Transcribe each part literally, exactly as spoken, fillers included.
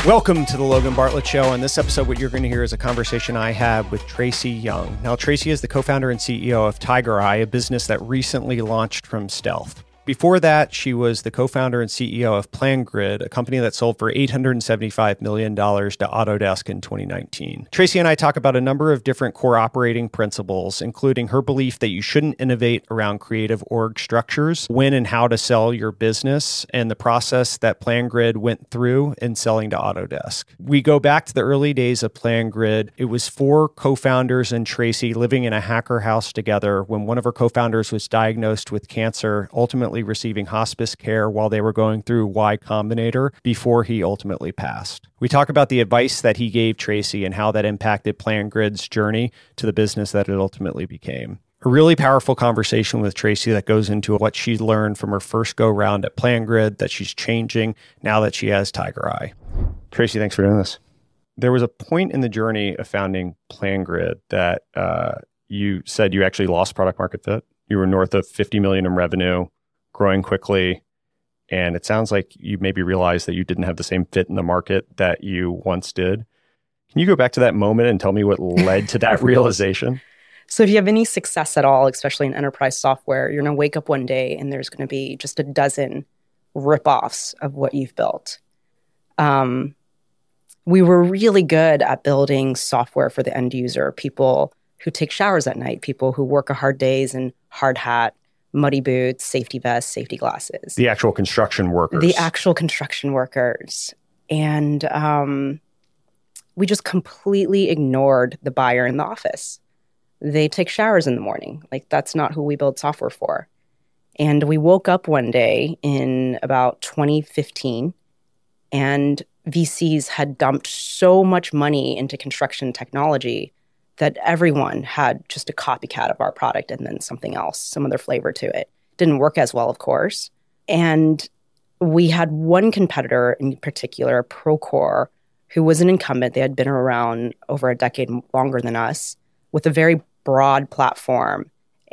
Welcome to the Logan Bartlett Show. On this episode, what you're going to hear is a conversation I had with Tracy Young. Now, Tracy is the co-founder and C E O of TigerEye, a business that recently launched from stealth. Before that, she was the co-founder and C E O of PlanGrid, a company that sold for eight hundred seventy-five million dollars to Autodesk in twenty nineteen. Tracy and I talk about a number of different core operating principles, including her belief that you shouldn't innovate around creative org structures, when and how to sell your business, and the process that PlanGrid went through in selling to Autodesk. We go back to the early days of PlanGrid. It was four co-founders and Tracy living in a hacker house together when one of her co-founders was diagnosed with cancer, ultimately receiving hospice care while they were going through Y Combinator before he ultimately passed. We talk about the advice that he gave Tracy and how that impacted PlanGrid's journey to the business that it ultimately became. A really powerful conversation with Tracy that goes into what she learned from her first go-round at PlanGrid that she's changing now that she has TigerEye. Tracy, thanks for doing this. There was a point in the journey of founding PlanGrid that uh, you said you actually lost product market fit. You were north of fifty million in revenue, growing quickly, and it sounds like you maybe realized that you didn't have the same fit in the market that you once did. Can you go back to that moment and tell me what led to that realization? So if you have any success at all, especially in enterprise software, you're going to wake up one day and there's going to be just a dozen ripoffs of what you've built. Um, we were really good at building software for the end user, people who take showers at night, people who work a hard days and hard hat, muddy boots, safety vests, safety glasses. The actual construction workers. The actual construction workers. And um, we just completely ignored the buyer in the office. They take showers in the morning. Like, that's not who we build software for. And we woke up one day in about twenty fifteen, and V Cs had dumped so much money into construction technology that everyone had just a copycat of our product and then something else, some other flavor to it. Didn't work as well, of course. And we had one competitor in particular, Procore, who was an incumbent. They had been around over a decade longer than us, with a very broad platform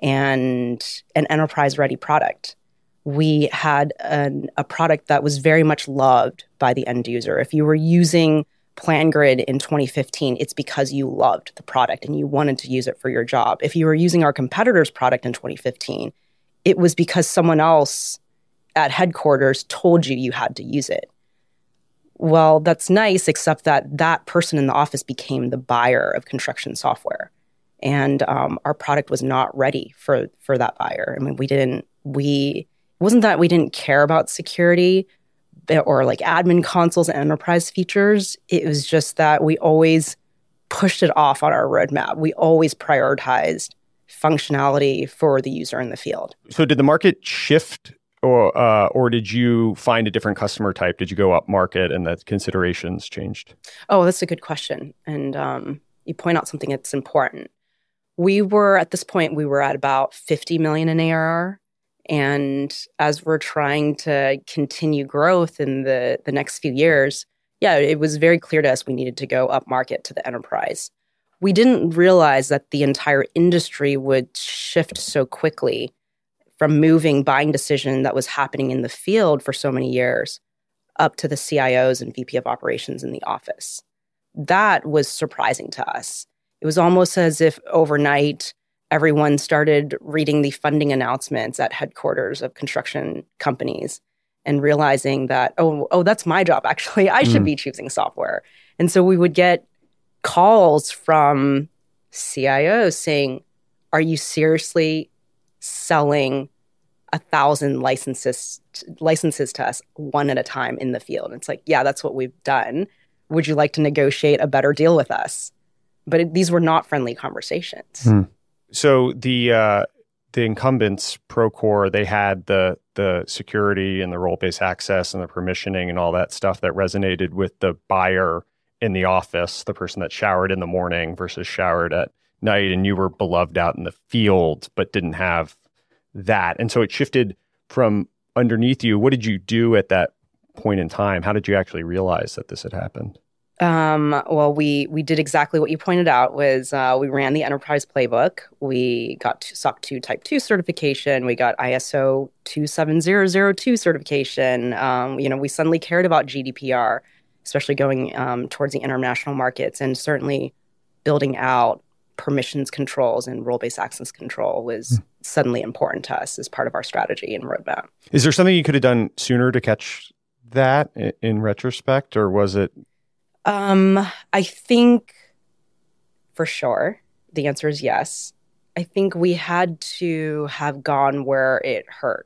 and an enterprise-ready product. We had an, a product that was very much loved by the end user. If you were using PlanGrid in twenty fifteen, it's because you loved the product and you wanted to use it for your job. If you were using our competitor's product in twenty fifteen, it was because someone else at headquarters told you you had to use it. Well, that's nice, except that that person in the office became the buyer of construction software. And um, our product was not ready for, for that buyer. I mean, we didn't, we, it wasn't that we didn't care about security or like admin consoles and enterprise features. It was just that we always pushed it off on our roadmap. We always prioritized functionality for the user in the field. So did the market shift, or uh, or did you find a different customer type? Did you go up market and the considerations changed? Oh, that's a good question. And um, you point out something that's important. We were, at this point, we were at about fifty million in A R R. And as we're trying to continue growth in the, the next few years, yeah, it was very clear to us we needed to go up market to the enterprise. We didn't realize that the entire industry would shift so quickly from moving buying decision that was happening in the field for so many years up to the C I Os and V P of operations in the office. That was surprising to us. It was almost as if overnight, everyone started reading the funding announcements at headquarters of construction companies and realizing that, oh, oh, that's my job, actually. I should mm. be choosing software. And so we would get calls from C I Os saying, are you seriously selling a thousand licenses, licenses to us one at a time in the field? And it's like, yeah, that's what we've done. Would you like to negotiate a better deal with us? But it, these were not friendly conversations. Mm. So the uh, the incumbents, Procore, they had the the security and the role-based access and the permissioning and all that stuff that resonated with the buyer in the office, the person that showered in the morning versus showered at night, and you were beloved out in the field but didn't have that. And so it shifted from underneath you. What did you do at that point in time? How did you actually realize that this had happened? Um, well, we we did exactly what you pointed out. Was uh, we ran the enterprise playbook. We got S O C two Type two certification. We got I S O two seven zero zero two certification. Um, you know, we suddenly cared about G D P R. especially going um, towards the international markets, and certainly building out permissions controls and role-based access control was hmm. suddenly important to us as part of our strategy and roadmap. Is there something you could have done sooner to catch that in, in retrospect, or was it? Um, I think for sure the answer is yes. I think we had to have gone where it hurt.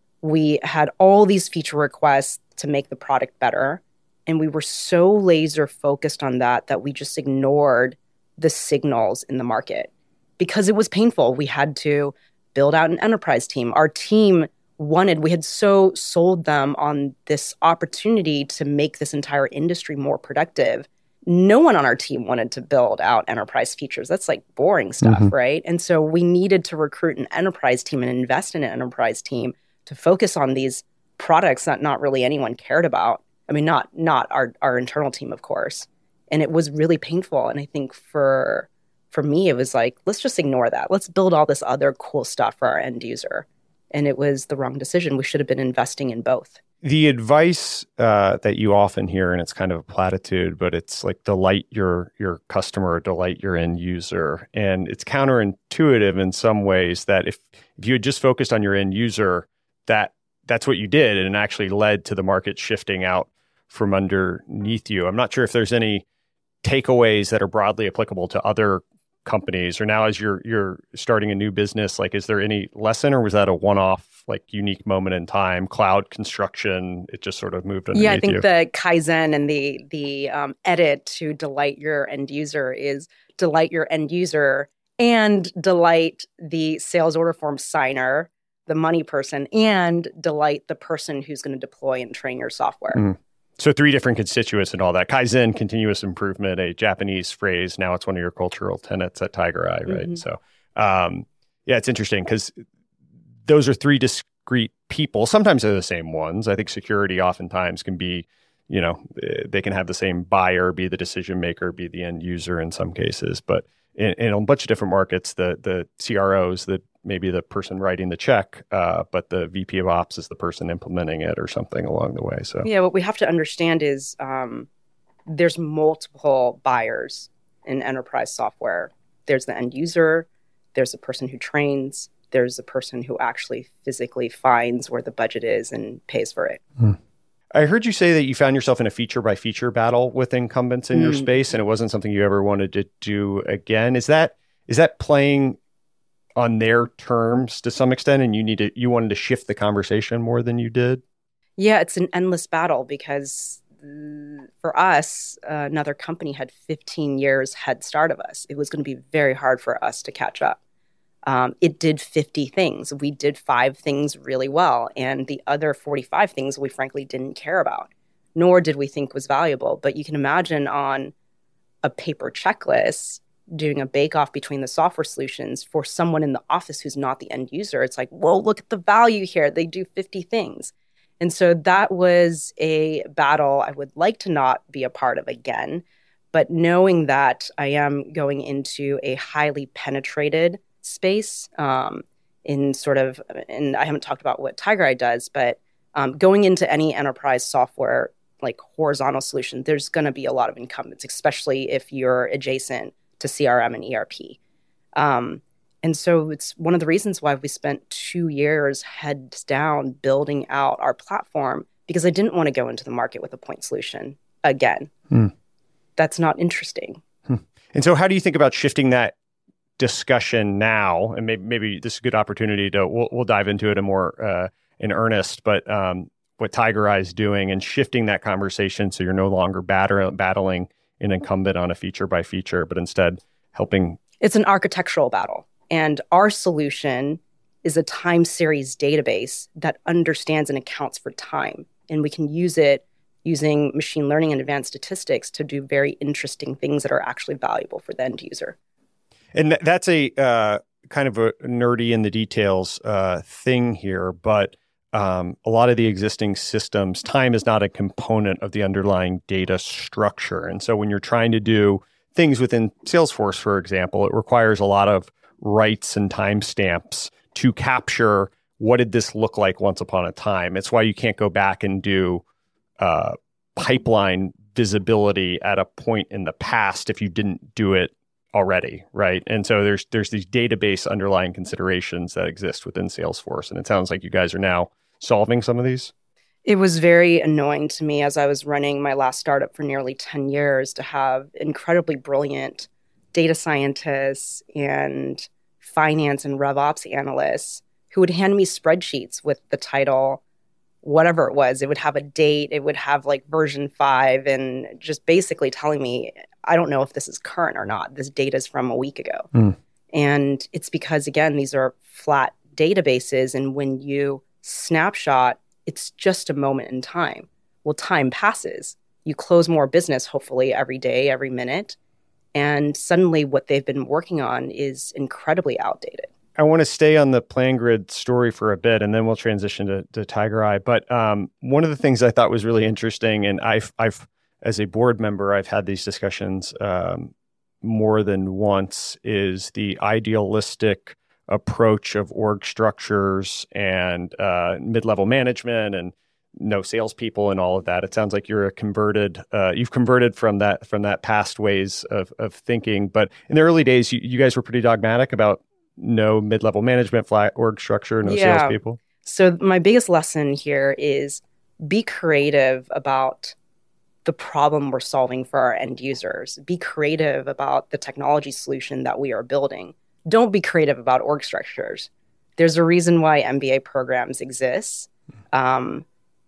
We had all these feature requests to make the product better, and we were so laser focused on that that we just ignored the signals in the market because it was painful. We had to build out an enterprise team. Our team wanted, we had so sold them on this opportunity to make this entire industry more productive. No one on our team wanted to build out enterprise features. That's like boring stuff, mm-hmm. right? And so we needed to recruit an enterprise team and invest in an enterprise team to focus on these products that not really anyone cared about. I mean, not not our, our internal team, of course. And it was really painful. And I think for for me, it was like, let's just ignore that. Let's build all this other cool stuff for our end user. And it was the wrong decision. We should have been investing in both. The advice uh, that you often hear, and it's kind of a platitude, but it's like delight your your customer, delight your end user. And it's counterintuitive in some ways that if, if you had just focused on your end user, that that's what you did, and it actually led to the market shifting out from underneath you. I'm not sure if there's any takeaways that are broadly applicable to other companies, or now as you're you're starting a new business, like is there any lesson, or was that a one-off, like unique moment in time? Cloud construction, it just sort of moved underneath you. Yeah, I think you. the Kaizen and the the um, edit to delight your end user is delight your end user and delight the sales order form signer, the money person, and delight the person who's going to deploy and train your software. Mm. So three different constituents and all that. Kaizen, continuous improvement, a Japanese phrase. Now it's one of your cultural tenets at TigerEye, right? Mm-hmm. So um, yeah, it's interesting because those are three discrete people. Sometimes they're the same ones. I think security oftentimes can be, you know, they can have the same buyer, be the decision maker, be the end user in some cases. But in, in a bunch of different markets, the the C R Os, the maybe the person writing the check, uh, but the V P of Ops is the person implementing it or something along the way. So yeah, what we have to understand is um, there's multiple buyers in enterprise software. There's the end user, there's the person who trains, there's the person who actually physically finds where the budget is and pays for it. Hmm. I heard you say that you found yourself in a feature by feature battle with incumbents in mm. your space, and it wasn't something you ever wanted to do again. Is that is that playing on their terms to some extent, and you need to you wanted to shift the conversation more than you did? Yeah, it's an endless battle because uh, for us, uh, another company had fifteen years head start of us. It was going to be very hard for us to catch up. Um, it did fifty things. We did five things really well, and the other forty-five things we frankly didn't care about, nor did we think was valuable. But you can imagine on a paper checklist, doing a bake-off between the software solutions for someone in the office who's not the end user. It's like, whoa, look at the value here. They do fifty things. And so that was a battle I would like to not be a part of again. But knowing that I am going into a highly penetrated space um, in sort of, and I haven't talked about what TigerEye does, but um, going into any enterprise software, like horizontal solution, there's going to be a lot of incumbents, especially if you're adjacent to C R M and E R P. Um, and so it's one of the reasons why we spent two years heads down building out our platform, because I didn't want to go into the market with a point solution again. Hmm. That's not interesting. Hmm. And so how do you think about shifting that discussion now? And maybe, maybe this is a good opportunity to, we'll, we'll dive into it in more uh, in earnest, but um, what TigerEye is doing and shifting that conversation so you're no longer batter- battling an incumbent on a feature by feature, but instead helping. It's an architectural battle. And our solution is a time series database that understands and accounts for time. And we can use it using machine learning and advanced statistics to do very interesting things that are actually valuable for the end user. And th- that's a uh, kind of a nerdy in the details uh, thing here, but Um, a lot of the existing systems, time is not a component of the underlying data structure. And so when you're trying to do things within Salesforce, for example, it requires a lot of rights and timestamps to capture what did this look like once upon a time. It's why you can't go back and do uh, pipeline visibility at a point in the past if you didn't do it already, right? And so there's there's these database underlying considerations that exist within Salesforce, and it sounds like you guys are now solving some of these. It was very annoying to me as I was running my last startup for nearly ten years to have incredibly brilliant data scientists and finance and RevOps analysts who would hand me spreadsheets with the title, whatever it was. It would have a date, it would have like version five, and just basically telling me, I don't know if this is current or not. This data is from a week ago. Mm. And it's because, again, these are flat databases. And when you snapshot, it's just a moment in time. Well, time passes. You close more business, hopefully, every day, every minute. And suddenly what they've been working on is incredibly outdated. I want to stay on the PlanGrid story for a bit, and then we'll transition to, to TigerEye. But um, one of the things I thought was really interesting, and I've, I've as a board member, I've had these discussions um, more than once, is the idealistic approach of org structures and uh, mid-level management and no salespeople and all of that. It sounds like you're a converted, uh, you've converted from that from that past ways of of thinking. But in the early days, you, you guys were pretty dogmatic about no mid-level management, flat org structure, no yeah. salespeople. So my biggest lesson here is be creative about the problem we're solving for our end users. Be creative about the technology solution that we are building. Don't be creative about org structures. There's a reason why M B A programs exist. Um,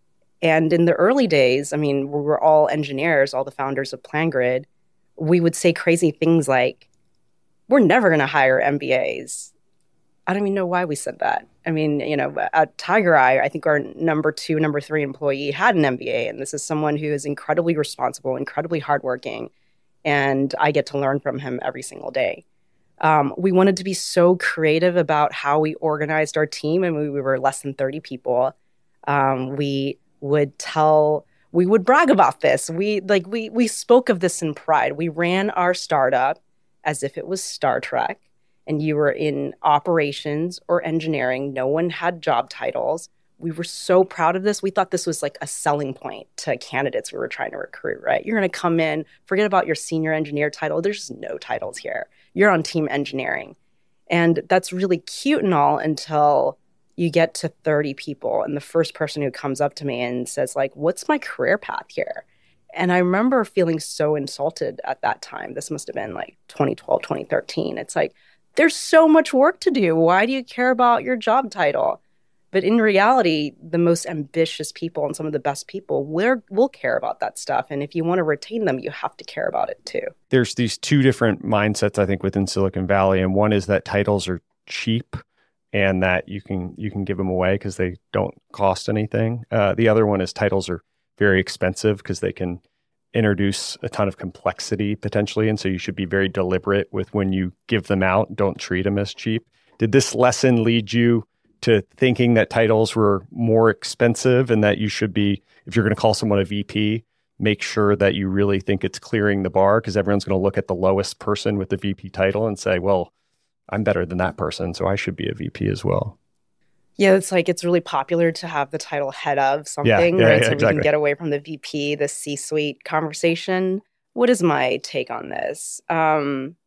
and in the early days, I mean, we were all engineers, all the founders of PlanGrid. We would say crazy things like, we're never going to hire M B As. I don't even know why we said that. I mean, you know, at TigerEye, I think our number two, number three employee had an M B A, and this is someone who is incredibly responsible, incredibly hardworking, and I get to learn from him every single day. Um, we wanted to be so creative about how we organized our team, and we, we were less than thirty people. Um, we would tell, we would brag about this. We like we we spoke of this in pride. We ran our startup as if it was Star Trek, and you were in operations or engineering. No one had job titles. We were so proud of this. We thought this was like a selling point to candidates we were trying to recruit, right? You're going to come in, forget about your senior engineer title. There's just no titles here. You're on team engineering. And that's really cute and all until you get to thirty people. And the first person who comes up to me and says, like, what's my career path here? And I remember feeling so insulted at that time. This must have been like twenty twelve, twenty thirteen. It's like, there's so much work to do. Why do you care about your job title? But in reality, the most ambitious people and some of the best people will, will care about that stuff. And if you want to retain them, you have to care about it too. There's these two different mindsets, I think, within Silicon Valley. And one is that titles are cheap and that you can you can give them away because they don't cost anything. Uh, the other one is titles are very expensive because they can introduce a ton of complexity potentially. And so you should be very deliberate with when you give them out. Don't treat them as cheap. Did this lesson lead you to thinking that titles were more expensive and that you should be, if you're going to call someone a V P, make sure that you really think it's clearing the bar because everyone's going to look at the lowest person with the V P title and say, well, I'm better than that person, so I should be a V P as well. Yeah, it's like it's really popular to have the title head of something, yeah, yeah, right? Yeah, so exactly. we can get away from the V P, the C-suite conversation. What is my take on this? Um,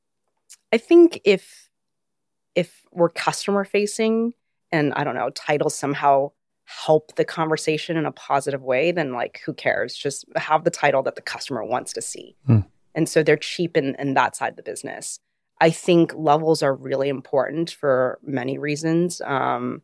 I think if if we're customer facing and I don't know, titles somehow help the conversation in a positive way, then like who cares? Just have the title that the customer wants to see. Hmm. And so they're cheap in, in that side of the business. I think levels are really important for many reasons. Um,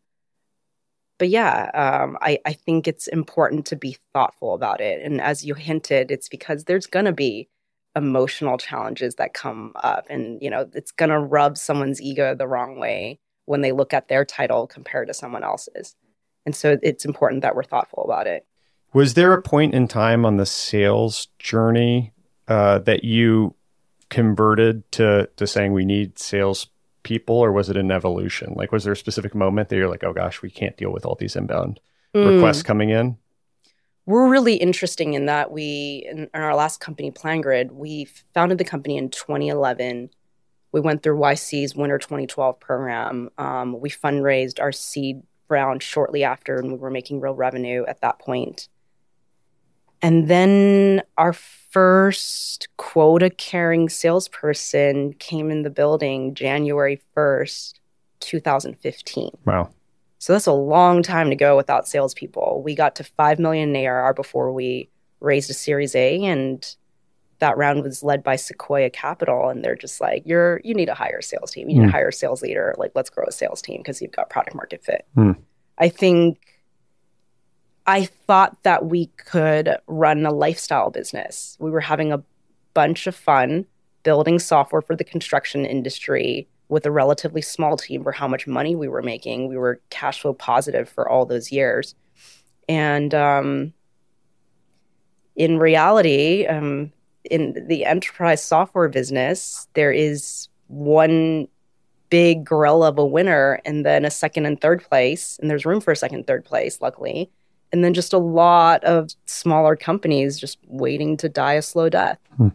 but yeah, um, I, I think it's important to be thoughtful about it. And as you hinted, it's because there's going to be emotional challenges that come up. And, you know, it's going to rub someone's ego the wrong way when they look at their title compared to someone else's. And so it's important that we're thoughtful about it. Was there a point in time on the sales journey uh, that you converted to to saying we need sales people, or was it an evolution? Like, was there a specific moment that you're like, oh gosh, we can't deal with all these inbound mm. requests coming in? We're really interesting in that we, in, in our last company, PlanGrid, we founded the company in twenty eleven. We went through Y C's Winter twenty twelve program. Um, we fundraised our seed round shortly after, and we were making real revenue at that point. And then our first quota-carrying salesperson came in the building January first, two thousand fifteen. Wow. So that's a long time to go without salespeople. We got to five million in A R R before we raised a Series A, and that round was led by Sequoia Capital. And they're just like, you're, you need to hire a sales team. You need mm. to hire a sales leader. Like, let's grow a sales team because you've got product market fit. Mm. I think I thought that we could run a lifestyle business. We were having a bunch of fun building software for the construction industry with a relatively small team for how much money we were making. We were cash flow positive for all those years. And um, in reality, um, in the enterprise software business, there is one big gorilla of a winner and then a second and third place. And there's room for a second and third place, luckily. And then just a lot of smaller companies just waiting to die a slow death. Hmm.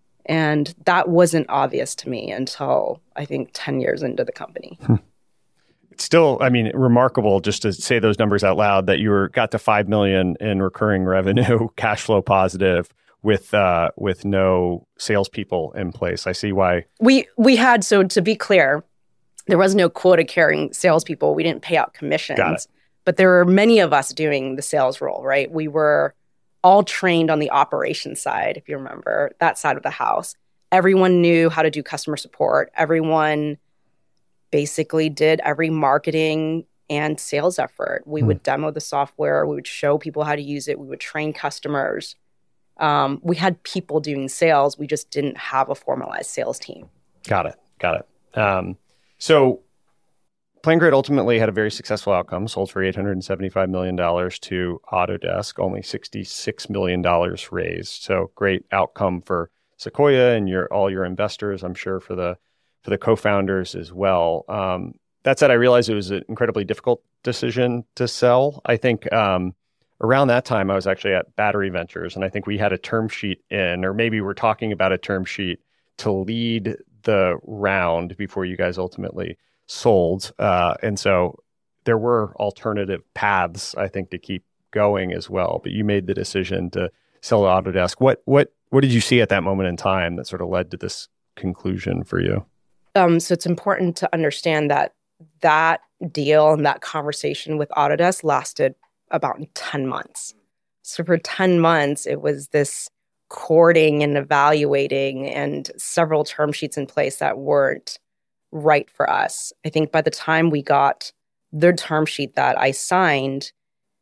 And that wasn't obvious to me until, I think, ten years into the company. Hmm. It's still, I mean, remarkable just to say those numbers out loud that you were got to five million in recurring revenue, cash flow positive with uh, with no salespeople in place. I see why. We, we had, so to be clear, there was no quota-carrying salespeople. We didn't pay out commissions. Got it. But there were many of us doing the sales role, right? We were all trained on the operations side, if you remember, that side of the house. Everyone knew how to do customer support. Everyone basically did every marketing and sales effort. We hmm. would demo the software. We would show people how to use it. We would train customers. Um, we had people doing sales. We just didn't have a formalized sales team. Got it. Got it. Um, so PlanGrid ultimately had a very successful outcome, sold for eight hundred seventy-five million dollars to Autodesk, only sixty-six million dollars raised. So great outcome for Sequoia and your all your investors, I'm sure for the for the co-founders as well. Um, that said, I realized it was an incredibly difficult decision to sell. I think um, around that time, I was actually at Battery Ventures, and I think we had a term sheet in, or maybe we're talking about a term sheet to lead the round before you guys ultimately sold. Uh, and so there were alternative paths, I think, to keep going as well. But you made the decision to sell to Autodesk. What what what did you see at that moment in time that sort of led to this conclusion for you? Um, so it's important to understand that that deal and that conversation with Autodesk lasted about ten months. So for ten months, it was this courting and evaluating and several term sheets in place that weren't right for us. I think by the time we got the term sheet that I signed,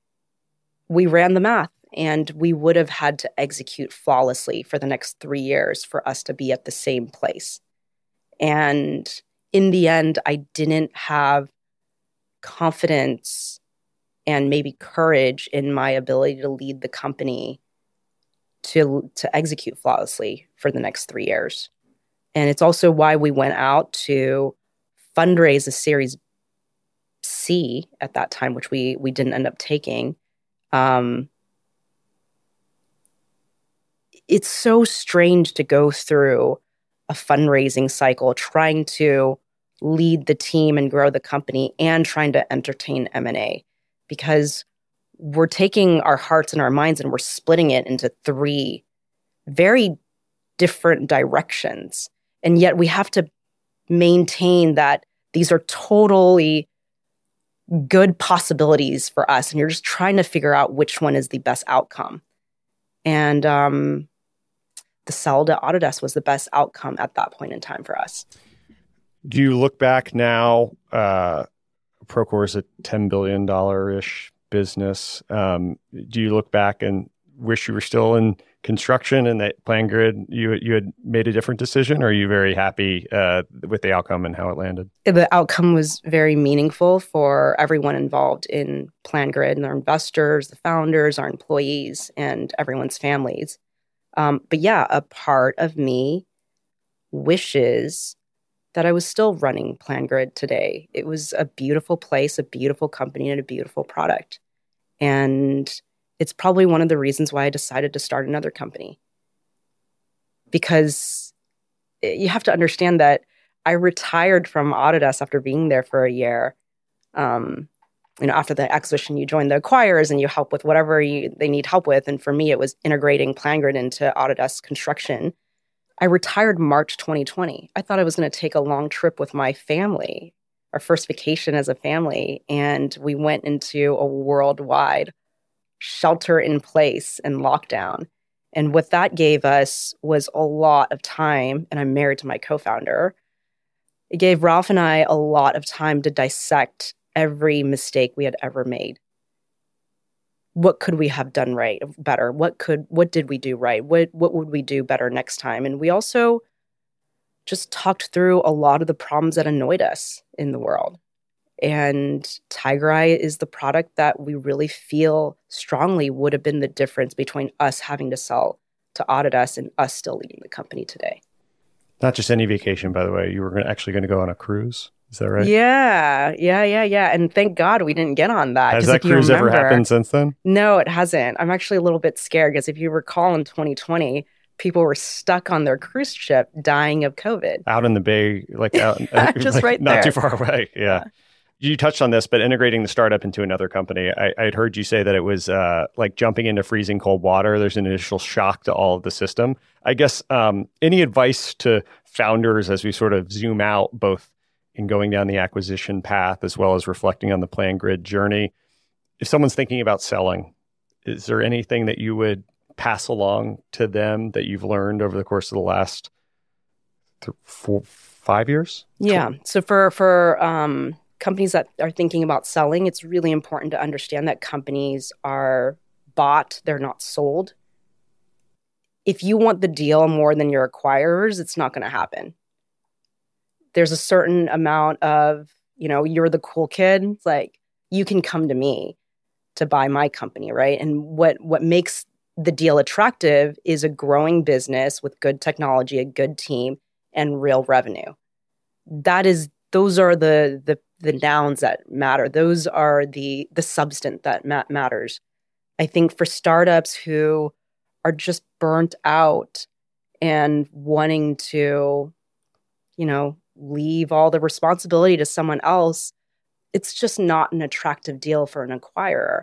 we ran the math and we would have had to execute flawlessly for the next three years for us to be at the same place. And in the end, I didn't have confidence and maybe courage in my ability to lead the company to, to execute flawlessly for the next three years. And it's also why we went out to fundraise a Series C at that time, which we we didn't end up taking. Um, it's so strange to go through a fundraising cycle, trying to lead the team and grow the company and trying to entertain M and A, because we're taking our hearts and our minds and we're splitting it into three very different directions. And yet we have to maintain that these are totally good possibilities for us. And you're just trying to figure out which one is the best outcome. And um, the sell to Autodesk was the best outcome at that point in time for us. Do you look back now, uh, Procore is a ten billion dollars-ish business. Um, do you look back and wish you were still in construction and that PlanGrid, you you had made a different decision, or are you very happy uh, with the outcome and how it landed? The outcome was very meaningful for everyone involved in PlanGrid and their investors, the founders, our employees, and everyone's families. Um, but yeah, a part of me wishes that I was still running PlanGrid today. It was a beautiful place, a beautiful company, and a beautiful product. And it's probably one of the reasons why I decided to start another company. Because you have to understand that I retired from Autodesk after being there for a year. Um, you know, after the acquisition, you join the acquirers and you help with whatever you, they need help with. And for me, it was integrating PlanGrid into Autodesk Construction. I retired March twenty twenty. I thought I was going to take a long trip with my family, our first vacation as a family. And we went into a worldwide shelter in place and lockdown. And what that gave us was a lot of time. And I'm married to my co-founder. It gave Ralph and I a lot of time to dissect every mistake we had ever made. What could we have done right, better? What could, what did we do right? What, what would we do better next time? And we also just talked through a lot of the problems that annoyed us in the world. And TigerEye is the product that we really feel strongly would have been the difference between us having to sell to Autodesk and us still leading the company today. Not just any vacation, by the way. You were gonna, actually going to go on a cruise. Is that right? Yeah, yeah, yeah, yeah. And thank God we didn't get on that. Has that cruise remember, ever happened since then? No, it hasn't. I'm actually a little bit scared because if you recall in twenty twenty, people were stuck on their cruise ship dying of COVID. Out in the bay, like out, yeah, just like right not there. too far away. Yeah. yeah. You touched on this, but integrating the startup into another company, I, I'd heard you say that it was uh, like jumping into freezing cold water. There's an initial shock to all of the system. I guess um, any advice to founders as we sort of zoom out, both in going down the acquisition path as well as reflecting on the PlanGrid journey? If someone's thinking about selling, is there anything that you would pass along to them that you've learned over the course of the last th- four, five years? Yeah. So for for um, companies that are thinking about selling, it's really important to understand that companies are bought, they're not sold. If you want the deal more than your acquirers, it's not going to happen. There's a certain amount of, you know, you're the cool kid. It's like, you can come to me to buy my company, right? And what what makes the deal attractive is a growing business with good technology, a good team, and real revenue. That is, those are the the the nouns that matter. Those are the the substance that ma- matters. I think for startups who are just burnt out and wanting to, you know, leave all the responsibility to someone else, it's just not an attractive deal for an acquirer.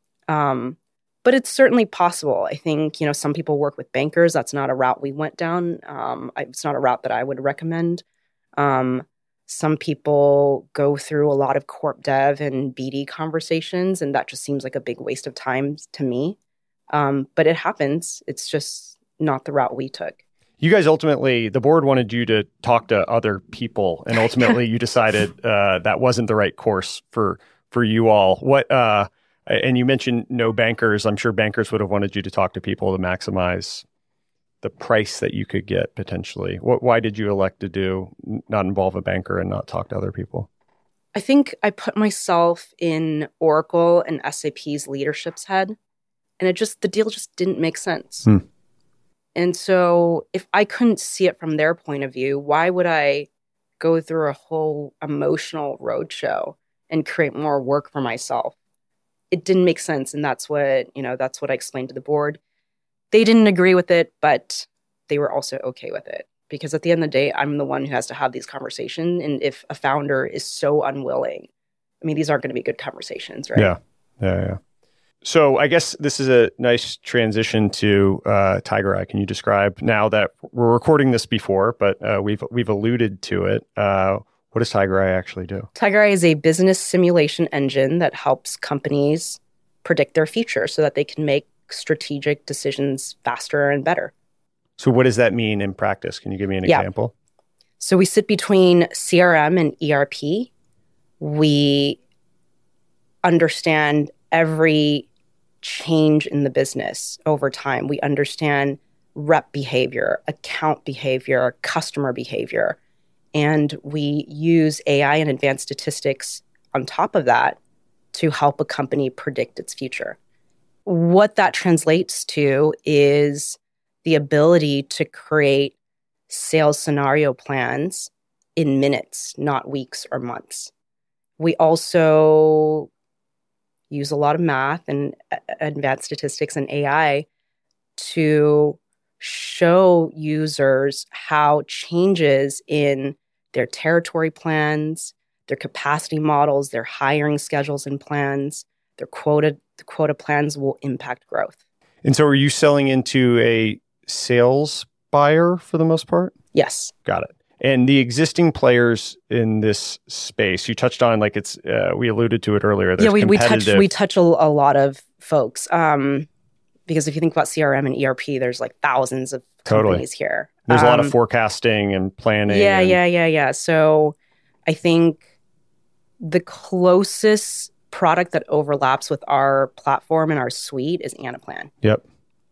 Um, but it's certainly possible. I think, you know, some people work with bankers. That's not a route we went down. Um, I, it's not a route that I would recommend. Um, some people go through a lot of corp dev and B D conversations, and that just seems like a big waste of time to me. Um, but it happens. It's just not the route we took. You guys ultimately, the board wanted you to talk to other people, and ultimately you decided uh, that wasn't the right course for for you all. What uh, and you mentioned no bankers. I'm sure bankers would have wanted you to talk to people to maximize the price that you could get potentially. What? Why did you elect to do not involve a banker and not talk to other people? I think I put myself in Oracle and S A P's leadership's head, and it just the deal just didn't make sense. Hmm. And so if I couldn't see it from their point of view, why would I go through a whole emotional roadshow and create more work for myself? It didn't make sense. And that's what, you know, that's what I explained to the board. They didn't agree with it, but they were also okay with it. Because at the end of the day, I'm the one who has to have these conversations. And if a founder is so unwilling, I mean, these aren't going to be good conversations, right? Yeah, yeah, yeah. So I guess this is a nice transition to uh, TigerEye. Can you describe, now that we're recording this before, but uh, we've we've alluded to it, uh, what does TigerEye actually do? TigerEye is a business simulation engine that helps companies predict their future so that they can make strategic decisions faster and better. So what does that mean in practice? Can you give me an yeah. example? So we sit between C R M and E R P. We understand every change in the business over time. We understand rep behavior, account behavior, customer behavior, and we use A I and advanced statistics on top of that to help a company predict its future. What that translates to is the ability to create sales scenario plans in minutes, not weeks or months. We also use a lot of math and advanced statistics and A I to show users how changes in their territory plans, their capacity models, their hiring schedules and plans, their quota, the quota plans will impact growth. And so are you selling into a sales buyer for the most part? Yes. Got it. And the existing players in this space, you touched on, like it's, uh, we alluded to it earlier. Yeah, we, we touch we touch a, a lot of folks. Um, because if you think about C R M and E R P, there's like thousands of totally. companies here. There's um, a lot of forecasting and planning. Yeah, and... yeah, yeah, yeah. So I think the closest product that overlaps with our platform and our suite is Anaplan. Yep.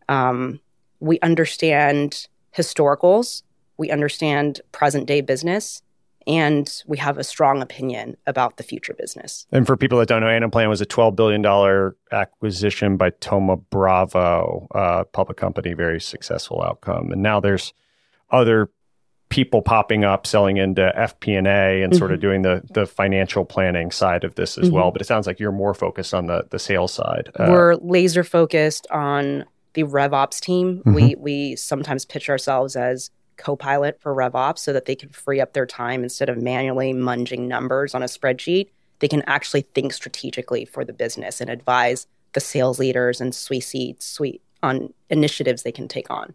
Um, we understand historicals, we understand present day business, and we have a strong opinion about the future business. And for people that don't know, Anaplan was a twelve billion dollars acquisition by Thoma Bravo, uh, public company, very successful outcome. And now there's other people popping up selling into F P and A and mm-hmm. sort of doing the the financial planning side of this as mm-hmm. well. But it sounds like you're more focused on the the sales side. Uh, We're laser focused on the RevOps team. Mm-hmm. We we sometimes pitch ourselves as co-pilot for RevOps so that they can free up their time instead of manually munging numbers on a spreadsheet. They can actually think strategically for the business and advise the sales leaders and suite suite on initiatives they can take on.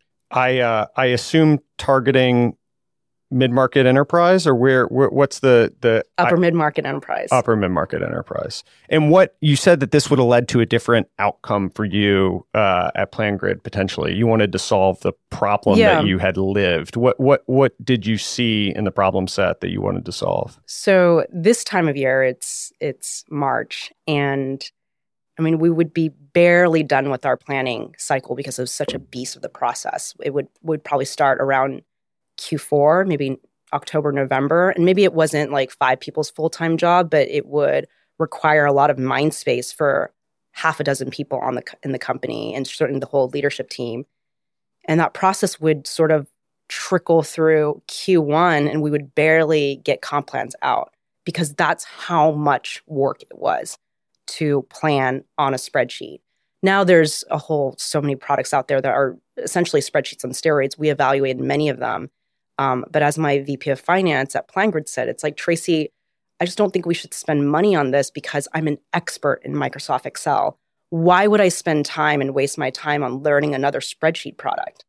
I uh, I assume targeting mid-market enterprise, or where, where what's the the upper mid-market enterprise? Upper mid-market enterprise. And what you said that this would have led to a different outcome for you uh, at PlanGrid potentially. You wanted to solve the problem yeah. that you had lived. What what what did you see in the problem set that you wanted to solve? So this time of year, it's it's March, and I mean, we would be barely done with our planning cycle because it was such a beast of the process. It would would probably start around Q four, maybe October, November. And maybe it wasn't like five people's full-time job, but it would require a lot of mind space for half a dozen people on the in the company and certainly the whole leadership team. And that process would sort of trickle through Q one, and we would barely get comp plans out because that's how much work it was to plan on a spreadsheet. Now there's a whole, so many products out there that are essentially spreadsheets on steroids. We evaluated many of them. Um, but as my V P of finance at PlanGrid said, it's like, Tracy, I just don't think we should spend money on this because I'm an expert in Microsoft Excel. Why would I spend time and waste my time on learning another spreadsheet product?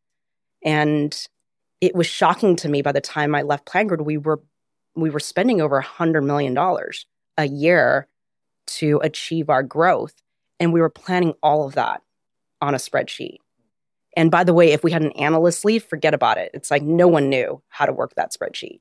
And it was shocking to me by the time I left PlanGrid, we were we were spending over one hundred million dollars a year to achieve our growth. And we were planning all of that on a spreadsheet. And by the way, if we had an analyst leave, forget about it. It's like no one knew how to work that spreadsheet.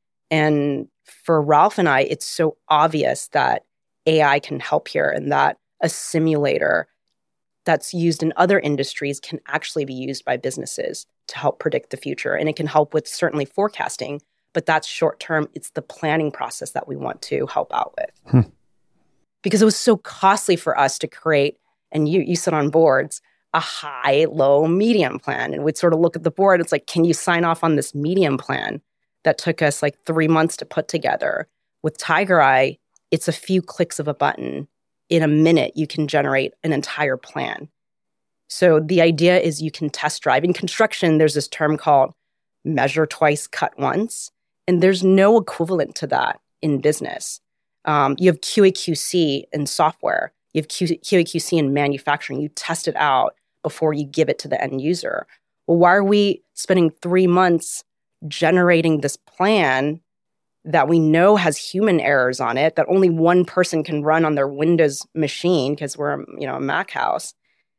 And for Ralph and I, it's so obvious that A I can help here and that a simulator that's used in other industries can actually be used by businesses to help predict the future. And it can help with certainly forecasting, but that's short term. It's the planning process that we want to help out with. Hmm. Because it was so costly for us to create, and you you sit on boards, a high, low, medium plan. And we'd sort of look at the board. It's like, can you sign off on this medium plan that took us like three months to put together? With TigerEye, it's a few clicks of a button. In a minute, you can generate an entire plan. So the idea is you can test drive. In construction, there's this term called measure twice, cut once. And there's no equivalent to that in business. Um, you have Q A Q C in software. You have Q- QAQC in manufacturing. You test it out before you give it to the end user. Well, why are we spending three months generating this plan that we know has human errors on it, that only one person can run on their Windows machine because we're, you know, a Mac house,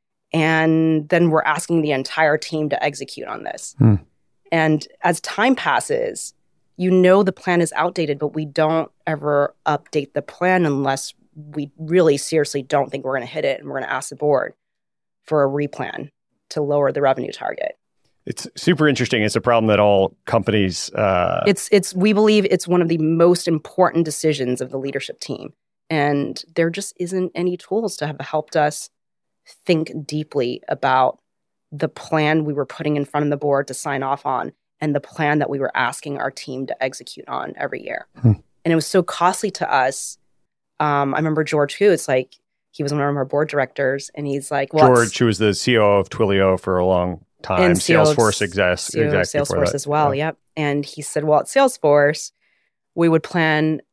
and then we're asking the entire team to execute on this. Hmm. And as time passes, you know the plan is outdated, but we don't ever update the plan unless we really seriously don't think we're going to hit it, and we're going to ask the board for a replan to lower the revenue target. It's super interesting. It's a problem that all companies... Uh... It's it's we believe it's one of the most important decisions of the leadership team. And there just isn't any tools to have helped us think deeply about the plan we were putting in front of the board to sign off on and the plan that we were asking our team to execute on every year. Hmm. And it was so costly to us. Um, I remember George Hu, it's like, he was one of our board directors, and he's like, well, George, who was the C O O of Twilio for a long time, and Salesforce exec, C O O exactly Salesforce as well, yeah. Yep. And he said, well, at Salesforce, we would plan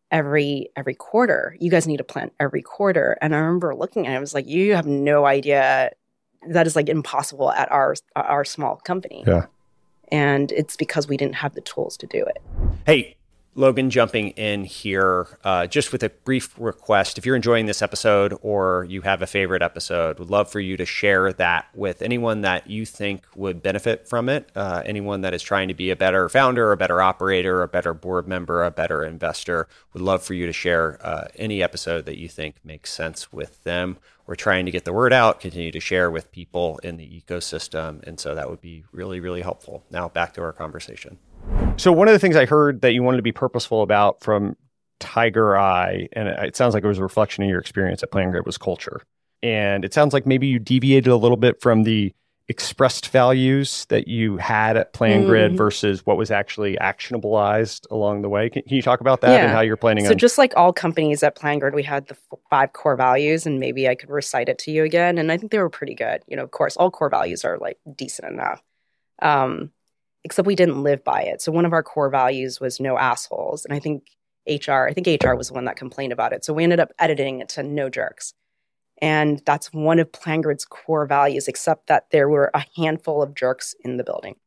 every every quarter. You guys need to plan every quarter. And I remember looking at it, I was like, you have no idea. That is like impossible at our our small company. Yeah. And it's because we didn't have the tools to do it. Hey, Logan, jumping in here, uh, just with a brief request. If you're enjoying this episode or you have a favorite episode, would love for you to share that with anyone that you think would benefit from it. Uh, anyone that is trying to be a better founder, a better operator, a better board member, a better investor. Would love for you to share uh, any episode that you think makes sense with them. We're trying to get the word out, continue to share with people in the ecosystem. And so that would be really, really helpful. Now back to our conversation. So one of the things I heard that you wanted to be purposeful about from Tiger Eye, and it sounds like it was a reflection of your experience at PlanGrid, was culture. And it sounds like maybe you deviated a little bit from the expressed values that you had at PlanGrid mm. versus what was actually actionableized along the way. Can, can you talk about that yeah. and how you're planning so on... So just like all companies at PlanGrid, we had the f- five core values, and maybe I could recite it to you again. And I think they were pretty good. You know, of course, all core values are like decent enough. Um, except we didn't live by it. So one of our core values was no assholes. And I think H R, I think H R was the one that complained about it. So we ended up editing it to no jerks. And that's one of PlanGrid's core values, except that there were a handful of jerks in the building.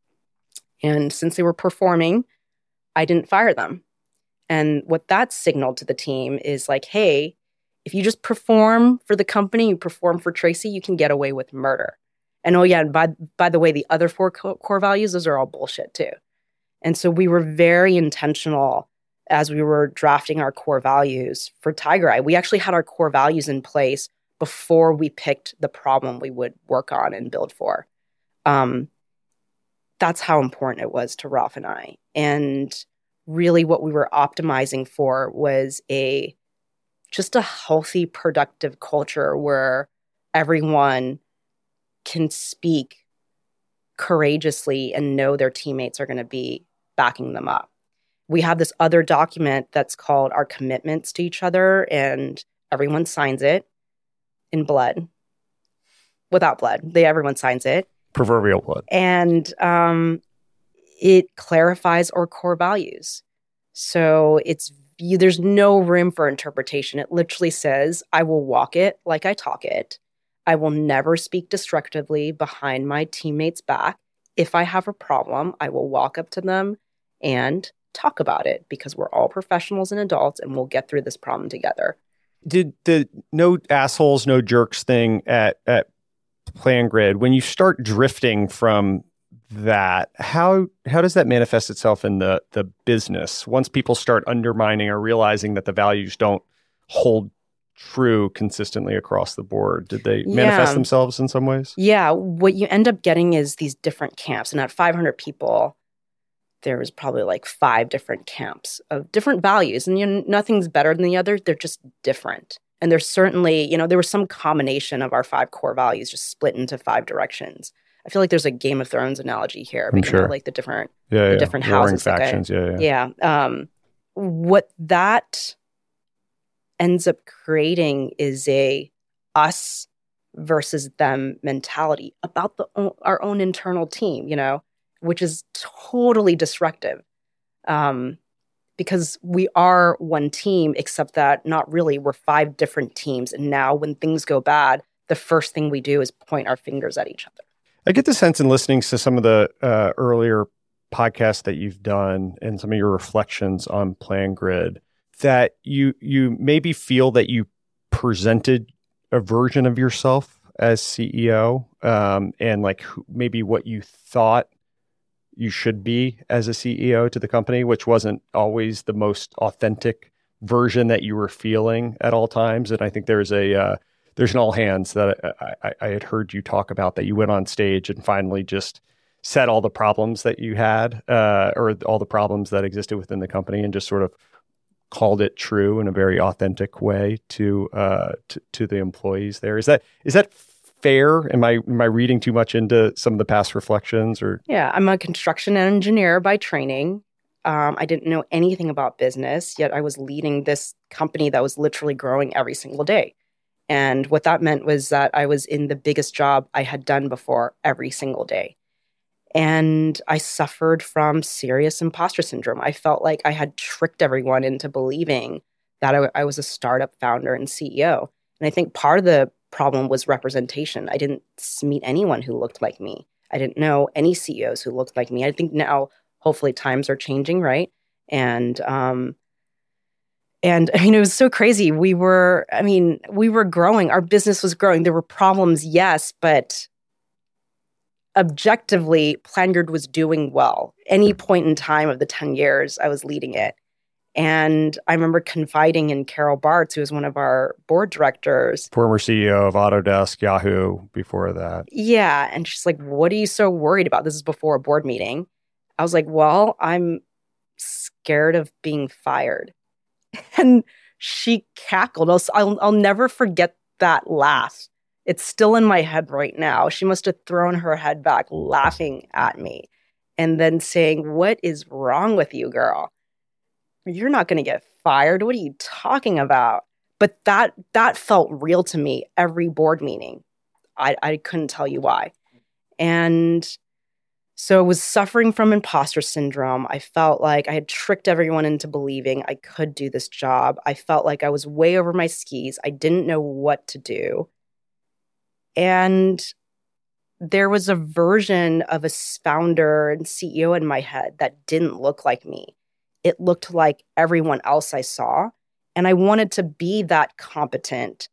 And since they were performing, I didn't fire them. And what that signaled to the team is like, hey, if you just perform for the company, you perform for Tracy, you can get away with murder. And oh yeah, and by, by the way, the other four co- core values, those are all bullshit too. And so we were very intentional as we were drafting our core values for Tiger Eye. We actually had our core values in place before we picked the problem we would work on and build for. Um, that's how important it was to Ralph and I. And really what we were optimizing for was a just a healthy, productive culture where everyone can speak courageously and know their teammates are going to be backing them up. We have this other document that's called our commitments to each other, and everyone signs it in blood, without blood. They everyone signs it. Proverbial blood. And um, it clarifies our core values. So it's you, there's no room for interpretation. It literally says, I will walk it like I talk it. I will never speak destructively behind my teammates' back. If I have a problem, I will walk up to them and talk about it because we're all professionals and adults and we'll get through this problem together. Did the no assholes, no jerks thing at, at PlanGrid, when you start drifting from that, how how does that manifest itself in the the business? Once people start undermining or realizing that the values don't hold true consistently across the board, did they yeah. manifest themselves in some ways? Yeah, what you end up getting is these different camps. And at five hundred people, there was probably like five different camps of different values. And you know, nothing's better than the other. They're just different. And there's certainly, you know, there was some combination of our five core values just split into five directions. I feel like there's a Game of Thrones analogy here. I'm sure. Know, like the different, yeah, the yeah. different Warring houses. factions, like I, yeah, yeah. Yeah. Um, what that ends up creating is a us versus them mentality about the our own internal team, you know, which is totally destructive. Um, because we are one team, except that not really. We're five different teams. And now when things go bad, the first thing we do is point our fingers at each other. I get the sense in listening to some of the uh, earlier podcasts that you've done and some of your reflections on PlanGrid that you you maybe feel that you presented a version of yourself as C E O um, and like who, maybe what you thought you should be as a C E O to the company, which wasn't always the most authentic version that you were feeling at all times. And I think there's a uh, there's an all hands that I, I, I had heard you talk about, that you went on stage and finally just said all the problems that you had uh, or all the problems that existed within the company and just sort of called it true in a very authentic way to uh, to, to the employees there. Is that is that fair? Am I am I reading too much into some of the past reflections? Or yeah, I'm a construction engineer by training. Um, I didn't know anything about business, yet I was leading this company that was literally growing every single day. And what that meant was that I was in the biggest job I had done before every single day. And I suffered from serious imposter syndrome. I felt like I had tricked everyone into believing that I, I was a startup founder and C E O. And I think part of the problem was representation. I didn't meet anyone who looked like me. I didn't know any C E Os who looked like me. I think now, hopefully, times are changing, right? And um, and I mean, it was so crazy. We were, I mean, we were growing. Our business was growing. There were problems, yes, but objectively, PlanGrid was doing well. Any point in time of the ten years I was leading it. And I remember confiding in Carol Bartz, who was one of our board directors. Former C E O of Autodesk, Yahoo, before that. Yeah. And she's like, what are you so worried about? This is before a board meeting. I was like, well, I'm scared of being fired. And she cackled. I'll, I'll, I'll never forget that laugh. It's still in my head right now. She must have thrown her head back laughing at me and then saying, what is wrong with you, girl? You're not going to get fired. What are you talking about? But that that felt real to me every board meeting. I, I couldn't tell you why. And so I was suffering from imposter syndrome. I felt like I had tricked everyone into believing I could do this job. I felt like I was way over my skis. I didn't know what to do. And there was a version of a founder and C E O in my head that didn't look like me. It looked like everyone else I saw. And I wanted to be that competent,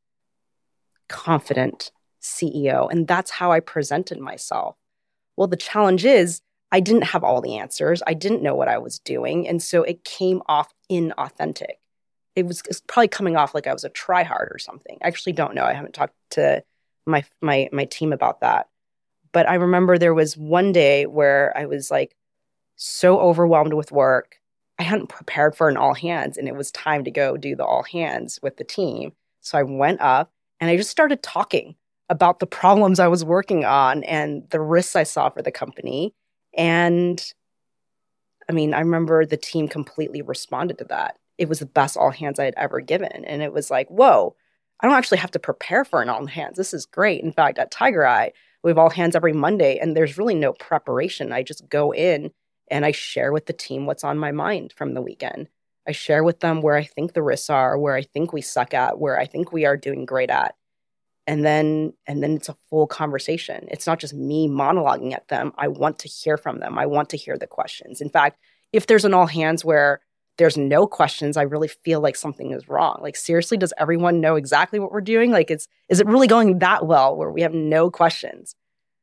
confident C E O. And that's how I presented myself. Well, the challenge is I didn't have all the answers. I didn't know what I was doing. And so it came off inauthentic. It was, it was probably coming off like I was a tryhard or something. I actually don't know. I haven't talked to my my my team about that. But I remember there was one day where I was like so overwhelmed with work. I hadn't prepared for an all hands, and it was time to go do the all hands with the team. So I went up and I just started talking about the problems I was working on and the risks I saw for the company. And I mean, I remember the team completely responded to that. It was the best all hands I had ever given. And it was like, whoa, I don't actually have to prepare for an all hands. This is great. In fact, at Tiger Eye, we have all hands every Monday, and there's really no preparation. I just go in and I share with the team what's on my mind from the weekend. I share with them where I think the risks are, where I think we suck at, where I think we are doing great at. And then and then it's a full conversation. It's not just me monologuing at them. I want to hear from them. I want to hear the questions. In fact, if there's an all hands where there's no questions, I really feel like something is wrong. Like, seriously, does everyone know exactly what we're doing? Like, it's is it really going that well where we have no questions?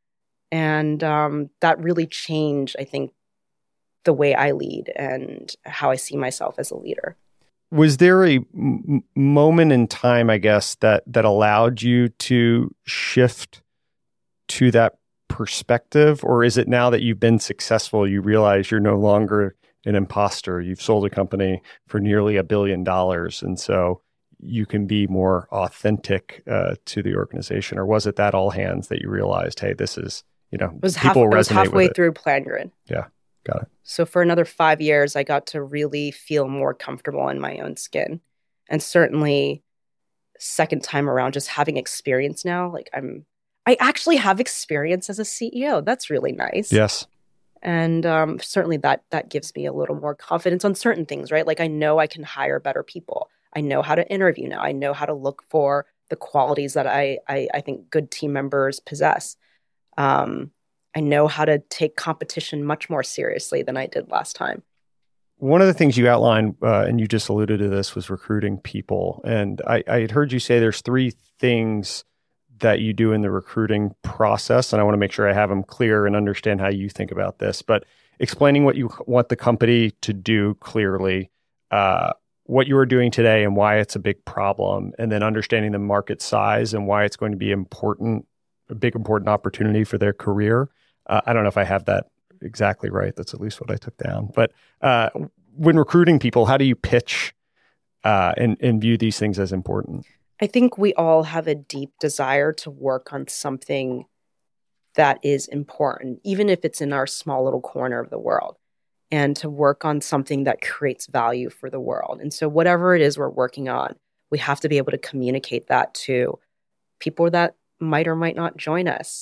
And um, that really changed, I think, the way I lead and how I see myself as a leader. Was there a m- moment in time, I guess, that that allowed you to shift to that perspective? Or is it now that you've been successful, you realize you're no longer an imposter? You've sold a company for nearly a billion dollars. And so you can be more authentic uh, to the organization. Or was it that all hands that you realized, hey, this is, you know, it was people half, resonate it was halfway with it. through PlanGrid. Yeah. Got it. So for another five years, I got to really feel more comfortable in my own skin. And certainly second time around, just having experience now, like I'm, I actually have experience as a C E O. That's really nice. Yes. And um, certainly that that gives me a little more confidence on certain things, right? Like I know I can hire better people. I know how to interview now. I know how to look for the qualities that I I, I think good team members possess. Um, I know how to take competition much more seriously than I did last time. One of the things you outlined, uh, and you just alluded to this, was recruiting people. And I, I had heard you say there's three things that you do in the recruiting process. And I want to make sure I have them clear and understand how you think about this. But explaining what you want the company to do clearly, uh, what you are doing today and why it's a big problem, and then understanding the market size and why it's going to be important, a big important opportunity for their career. Uh, I don't know if I have that exactly right. That's at least what I took down. But uh, when recruiting people, how do you pitch uh, and, and view these things as important? I think we all have a deep desire to work on something that is important, even if it's in our small little corner of the world, and to work on something that creates value for the world. And so whatever it is we're working on, we have to be able to communicate that to people that might or might not join us.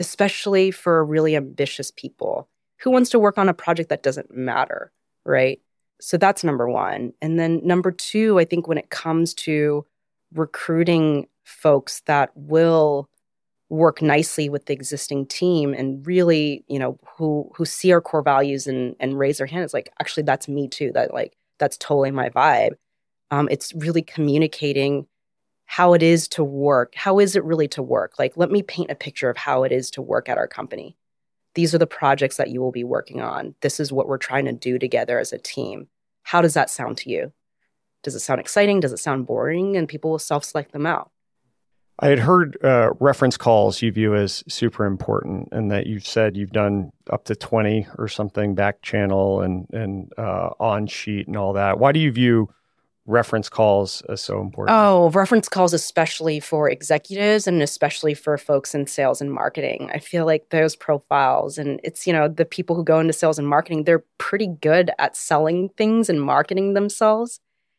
especially for really ambitious people. Who wants to work on a project that doesn't matter, right? So that's number one. And then number two, I think when it comes to recruiting folks that will work nicely with the existing team and really, you know, who who see our core values and and raise their hand, it's like, actually, that's me too. That like, that's totally my vibe. Um, it's really communicating how it is to work. How is it really to work? Like, let me paint a picture of how it is to work at our company. These are the projects that you will be working on. This is what we're trying to do together as a team. How does that sound to you? Does it sound exciting? Does it sound boring? And people will self-select them out. I had heard uh, reference calls you view as super important, and that you've said you've done up to twenty or something back channel and, and uh, on sheet and all that. Why do you view reference calls as so important? Oh, reference calls, especially for executives and especially for folks in sales and marketing. I feel like those profiles, and it's, you know, the people who go into sales and marketing, they're pretty good at selling things and marketing themselves.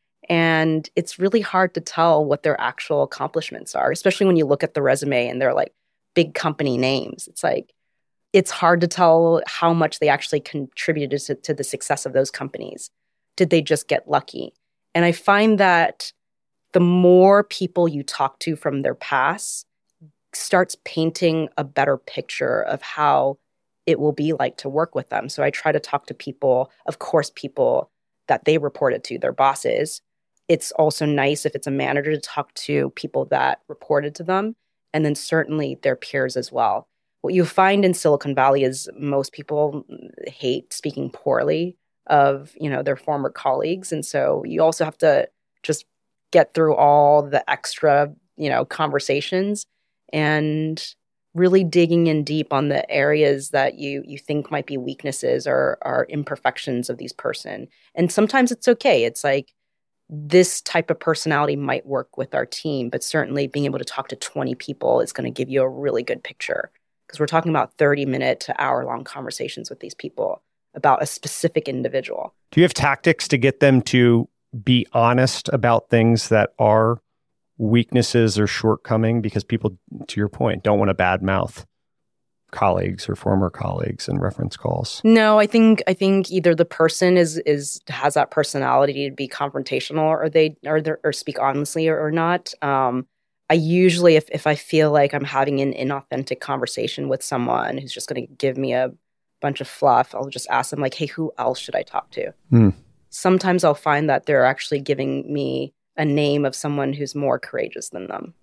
And it's really hard to tell what their actual accomplishments are, especially when you look at the resume and they're like big company names. It's like, it's hard to tell how much they actually contributed to, to the success of those companies. Did they just get lucky? And I find that the more people you talk to from their past starts painting a better picture of how it will be like to work with them. So I try to talk to people, of course, people that they reported to, their bosses. It's also nice if it's a manager to talk to people that reported to them, and then certainly their peers as well. What you find in Silicon Valley is most people hate speaking poorly of, you know, their former colleagues. And so you also have to just get through all the extra, you know, conversations and really digging in deep on the areas that you you think might be weaknesses or, or imperfections of these person. And sometimes it's okay. It's like, this type of personality might work with our team, but certainly being able to talk to twenty people is going to give you a really good picture, because we're talking about thirty minute to hour long conversations with these people about a specific individual. Do you have tactics to get them to be honest about things that are weaknesses or shortcoming? Because people, to your point, don't want to badmouth colleagues or former colleagues in reference calls. No, I think I think either the person is is has that personality to be confrontational, or they or or speak honestly or, or not. Um, I usually, if if I feel like I'm having an inauthentic conversation with someone who's just going to give me a bunch of fluff, I'll just ask them like, "Hey, who else should I talk to?" Mm. Sometimes I'll find that they're actually giving me a name of someone who's more courageous than them.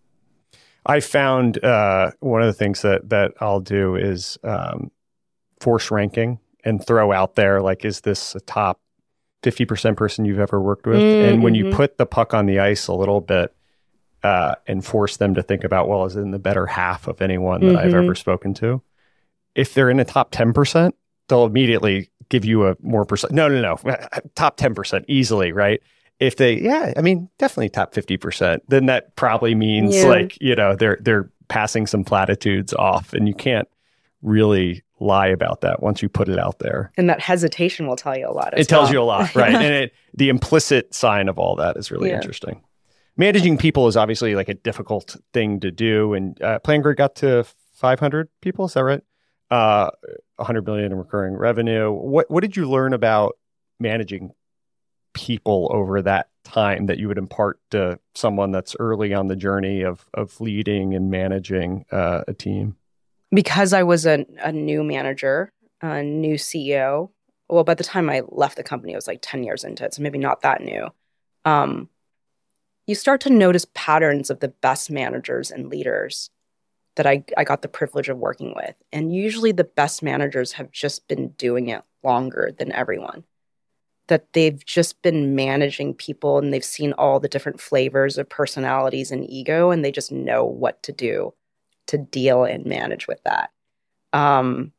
I found uh, one of the things that that I'll do is um, force ranking and throw out there, like, is this a top fifty percent person you've ever worked with? Mm-hmm. And when you put the puck on the ice a little bit uh, and force them to think about, well, is it in the better half of anyone that mm-hmm. I've ever spoken to? If they're in the top ten percent, they'll immediately give you a more percent. No, no, no. Top ten percent easily, right? If they, yeah, I mean, definitely top fifty percent, then that probably means yeah. like, you know, they're they're passing some platitudes off, and you can't really lie about that once you put it out there. And that hesitation will tell you a lot. As it tells well. you a lot, right? And it, the implicit sign of all that is really yeah. interesting. Managing people is obviously like a difficult thing to do. And uh, PlanGrid got to five hundred people, is that right? Uh, one hundred million in recurring revenue. What what did you learn about managing people over that time that you would impart to someone that's early on the journey of of leading and managing uh, a team? Because I was a, a new manager, a new C E O. Well, by the time I left the company, I was like ten years into it, so maybe not that new. Um, you start to notice patterns of the best managers and leaders that I, I got the privilege of working with. And usually the best managers have just been doing it longer than everyone. That they've just been managing people and they've seen all the different flavors of personalities and ego, and they just know what to do to deal and manage with that. Um,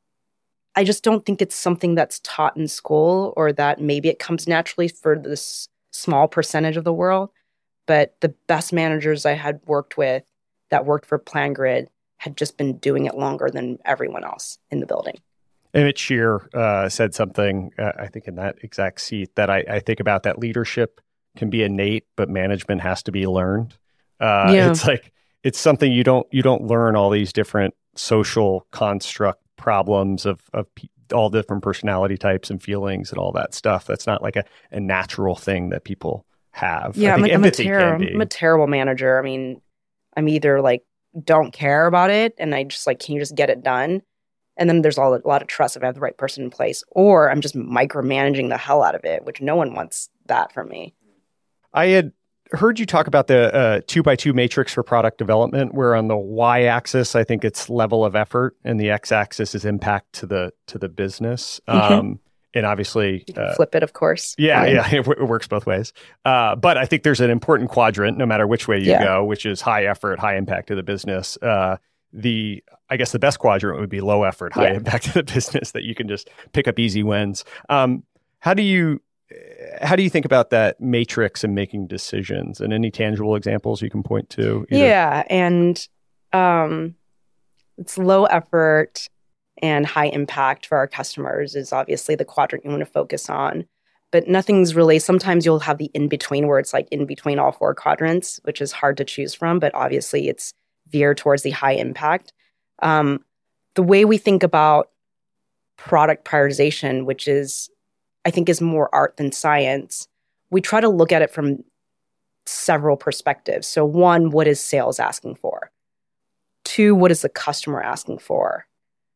I just don't think it's something that's taught in school, or that maybe it comes naturally for this small percentage of the world. But the best managers I had worked with that worked for PlanGrid had just been doing it longer than everyone else in the building. Emmett Shear uh, said something, uh, I think in that exact seat, that I, I think about, that leadership can be innate, but management has to be learned. Uh, yeah. It's like, it's something you don't you don't learn all these different social construct problems of, of pe- all different personality types and feelings and all that stuff. That's not like a, a natural thing that people have. Yeah, I think I'm, I'm, a empathy ter- can be. I'm a terrible manager. I mean, I'm either like, don't care about it, and I just like, can you just get it done? And then there's all, a lot of trust if I have the right person in place, or I'm just micromanaging the hell out of it, which no one wants that from me. I had heard you talk about the uh, two by two matrix for product development, where on the y-axis, I think it's level of effort, and the x-axis is impact to the to the business. Mm-hmm. Um, and obviously, you can uh, flip it, of course. Yeah, Fine. yeah, it, w- it works both ways. Uh, but I think there's an important quadrant, no matter which way you Yeah. go, which is high effort, high impact to the business. Uh, the I guess the best quadrant would be low effort, high Yeah. impact to the business, that you can just pick up easy wins. Um, how do you how do you think about that matrix and making decisions? And any tangible examples you can point to? Either? Yeah, and um, it's low effort and high impact for our customers is obviously the quadrant you want to focus on. But nothing's really, sometimes you'll have the in-between where it's like in between all four quadrants, which is hard to choose from, but obviously it's veered towards the high impact. Um, the way we think about product prioritization, which is, I think is more art than science, we try to look at it from several perspectives. So one, what is sales asking for? Two, what is the customer asking for?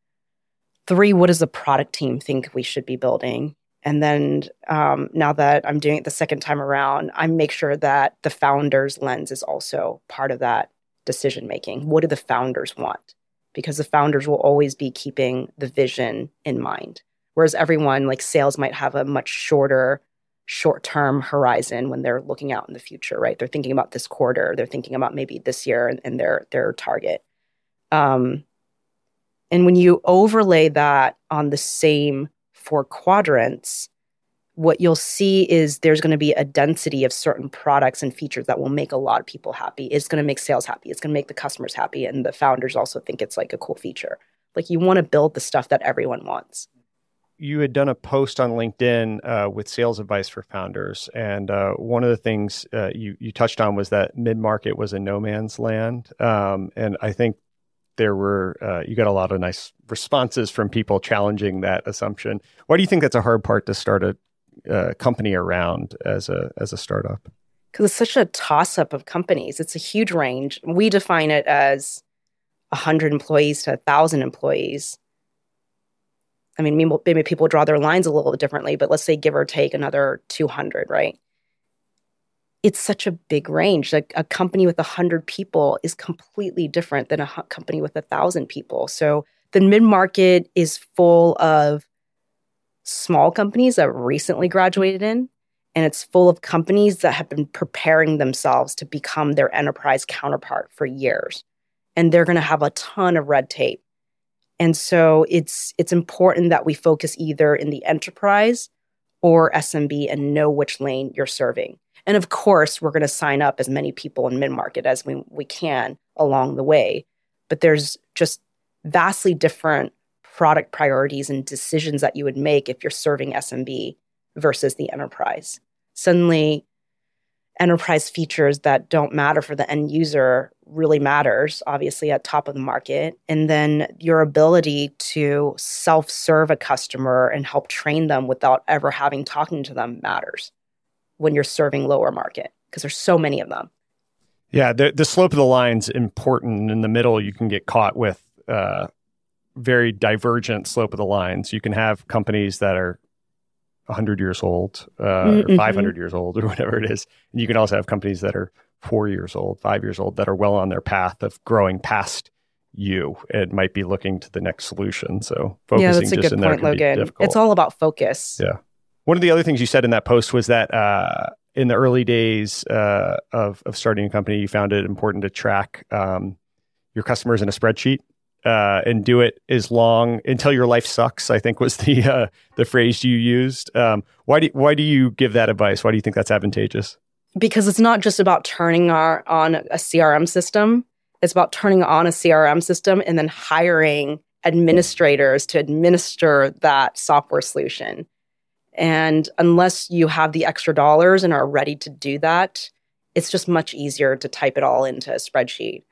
Three, what does the product team think we should be building? And then um, now that I'm doing it the second time around, I make sure that the founder's lens is also part of that decision making. What do the founders want? Because the founders will always be keeping the vision in mind. Whereas everyone, like sales, might have a much shorter, short-term horizon when they're looking out in the future, right? They're thinking about this quarter. They're thinking about maybe this year and, and their their target. Um, and when you overlay that on the same four quadrants, what you'll see is there's going to be a density of certain products and features that will make a lot of people happy. It's going to make sales happy. It's going to make the customers happy. And the founders also think it's like a cool feature. Like you want to build the stuff that everyone wants. You had done a post on LinkedIn uh, with sales advice for founders. And uh, one of the things uh, you, you touched on was that mid-market was a no man's land. Um, and I think there were, uh, you got a lot of nice responses from people challenging that assumption. Why do you think that's a hard part to start a uh, company around as a as a startup? Because it's such a toss-up of companies. It's a huge range. We define it as one hundred employees to one thousand employees. I mean, maybe, maybe people draw their lines a little differently, but let's say give or take another two hundred, right? It's such a big range. Like a company with one hundred people is completely different than a hu- company with one thousand people. So the mid-market is full of small companies that recently graduated in, and it's full of companies that have been preparing themselves to become their enterprise counterpart for years. And they're going to have a ton of red tape. And so it's it's important that we focus either in the enterprise or S M B and know which lane you're serving. And of course, we're going to sign up as many people in mid-market as we, we can along the way. But there's just vastly different product priorities and decisions that you would make if you're serving S M B versus the enterprise. Suddenly, enterprise features that don't matter for the end user really matters, obviously at top of the market. And then your ability to self-serve a customer and help train them without ever having talking to them matters when you're serving lower market, because there's so many of them. Yeah, the, the slope of the line's important. In the middle, you can get caught with uh, very divergent slope of the lines. You can have companies that are one hundred years old, uh, mm-hmm. or five hundred years old, or whatever it is. And you can also have companies that are four years old, five years old, that are well on their path of growing past you. It might be looking to the next solution. So focusing yeah, that's a just good in there point, can Logan. be difficult. It's all about focus. Yeah. One of the other things you said in that post was that uh, in the early days uh, of, of starting a company, you found it important to track um, your customers in a spreadsheet. Uh, and do it as long until your life sucks, I think was the uh, the phrase you used. Um, why do why do you give that advice? Why do you think that's advantageous? Because it's not just about turning our, on a C R M system. It's about turning on a C R M system and then hiring administrators to administer that software solution. And unless you have the extra dollars and are ready to do that, it's just much easier to type it all into a spreadsheet.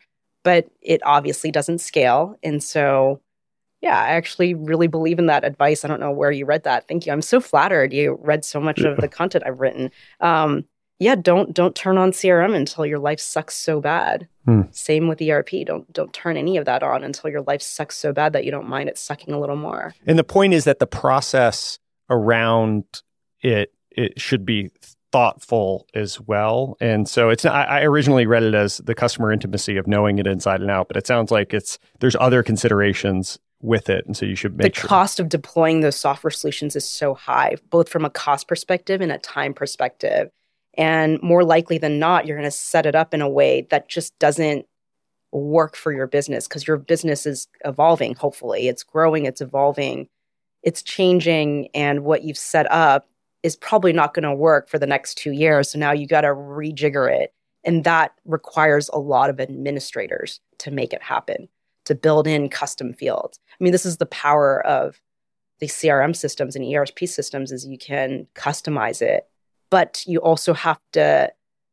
but it obviously doesn't scale. And so, yeah, I actually really believe in that advice. I don't know where you read that. Thank you. I'm so flattered you read so much yeah. of the content I've written. Um, yeah, don't don't turn on C R M until your life sucks so bad. Hmm. Same with E R P. Don't don't turn any of that on until your life sucks so bad that you don't mind it sucking a little more. And the point is that the process around it it should be thoughtful as well. And so it's I, I originally read it as the customer intimacy of knowing it inside and out, but it sounds like it's there's other considerations with it. And so you should make the sure. cost of deploying those software solutions is so high, both from a cost perspective and a time perspective. And more likely than not, you're going to set it up in a way that just doesn't work for your business because your business is evolving, hopefully. It's growing, it's evolving, it's changing. And what you've set up is probably not going to work for the next two years. So now you got to rejigger it. And that requires a lot of administrators to make it happen, to build in custom fields. I mean, this is the power of the C R M systems and E R P systems is you can customize it. But you also have to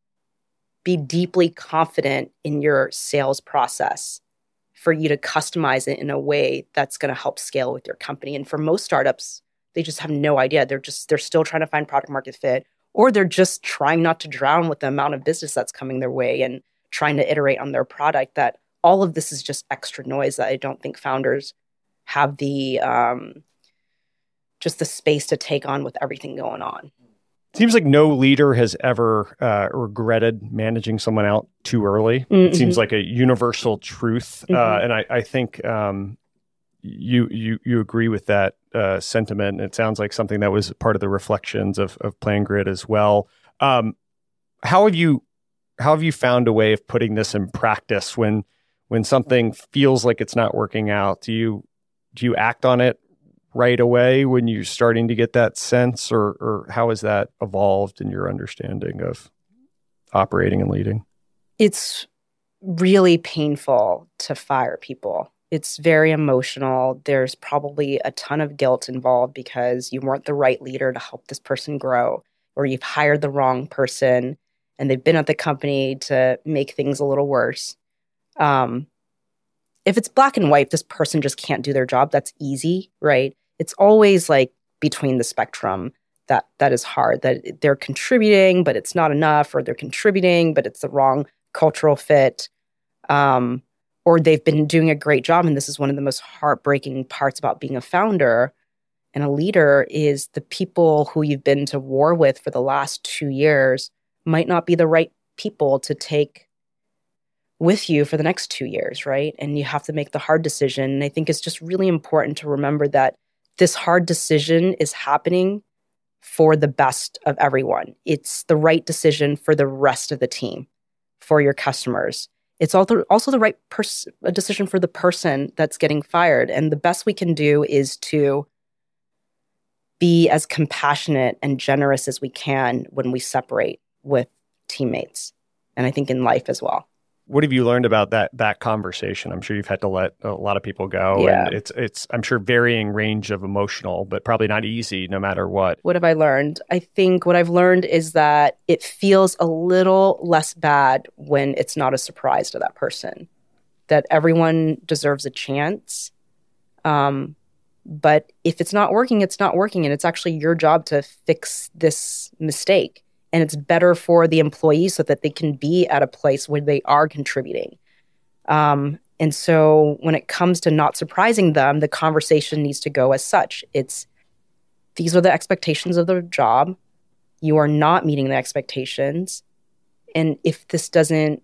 be deeply confident in your sales process for you to customize it in a way that's going to help scale with your company. And for most startups, they just have no idea. They're just they're still trying to find product market fit, or they're just trying not to drown with the amount of business that's coming their way and trying to iterate on their product. That all of this is just extra noise that I don't think founders have the um, just the space to take on with everything going on. Seems like no leader has ever uh, regretted managing someone out too early. Mm-hmm. It seems like a universal truth, mm-hmm. uh, and I, I think um, you you you agree with that uh, sentiment. It sounds like something that was part of the reflections of of PlanGrid as well. Um, how have you how have you found a way of putting this in practice when when something feels like it's not working out? Do you do you act on it right away when you're starting to get that sense, or or how has that evolved in your understanding of operating and leading? It's really painful to fire people. It's very emotional. There's probably a ton of guilt involved because you weren't the right leader to help this person grow, or you've hired the wrong person and they've been at the company to make things a little worse. Um, if it's black and white, this person just can't do their job. That's easy, right? It's always like between the spectrum that that is hard, that they're contributing, but it's not enough, or they're contributing, but it's the wrong cultural fit, um, or they've been doing a great job. And this is one of the most heartbreaking parts about being a founder and a leader is the people who you've been to war with for the last two years might not be the right people to take with you for the next two years, right? And you have to make the hard decision. And I think it's just really important to remember that this hard decision is happening for the best of everyone. It's the right decision for the rest of the team, for your customers. It's also also the right pers- a decision for the person that's getting fired. And the best we can do is to be as compassionate and generous as we can when we separate with teammates. And I think in life as well. What have you learned about that that conversation? I'm sure you've had to let a lot of people go, yeah. and it's it's I'm sure varying range of emotional, but probably not easy no matter what. What have I learned? I think what I've learned is that it feels a little less bad when it's not a surprise to that person. That everyone deserves a chance, um, but if it's not working, it's not working, and it's actually your job to fix this mistake. And it's better for the employees so that they can be at a place where they are contributing. Um, and so when it comes to not surprising them, the conversation needs to go as such. It's, these are the expectations of the job. You are not meeting the expectations. And if this doesn't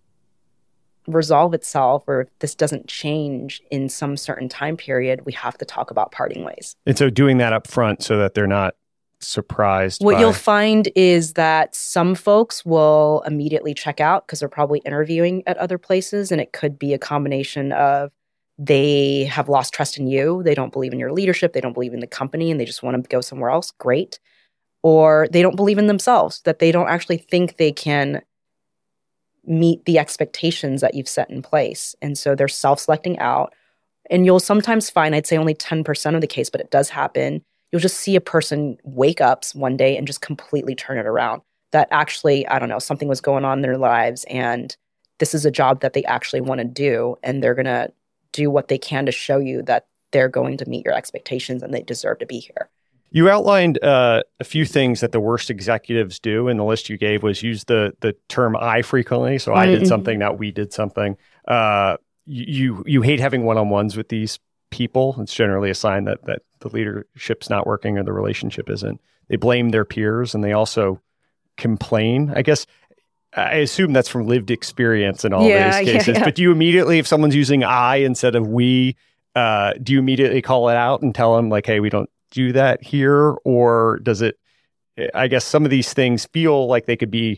resolve itself, or if this doesn't change in some certain time period, we have to talk about parting ways. And so doing that up front so that they're not surprised. What by... you'll find is that some folks will immediately check out because they're probably interviewing at other places. And it could be a combination of they have lost trust in you. They don't believe in your leadership. They don't believe in the company and they just want to go somewhere else. Great. Or they don't believe in themselves, that they don't actually think they can meet the expectations that you've set in place. And so they're self-selecting out. And you'll sometimes find, I'd say only ten percent of the case, but it does happen. You'll just see a person wake up one day and just completely turn it around. That actually, I don't know, something was going on in their lives and this is a job that they actually want to do, and they're going to do what they can to show you that they're going to meet your expectations and they deserve to be here. You outlined uh, a few things that the worst executives do, and the list you gave was use the the term "I" frequently. So I did something, not we did something. Uh, you you hate having one-on-ones with these people. It's generally a sign that that the leadership's not working or the relationship isn't. They blame their peers, and they also complain. I guess I assume that's from lived experience in all Yeah, these yeah, cases. yeah. But do you immediately, if someone's using "I" instead of "we," uh, do you immediately call it out and tell them like, "Hey, we don't do that here," or does it, I guess some of these things feel like they could be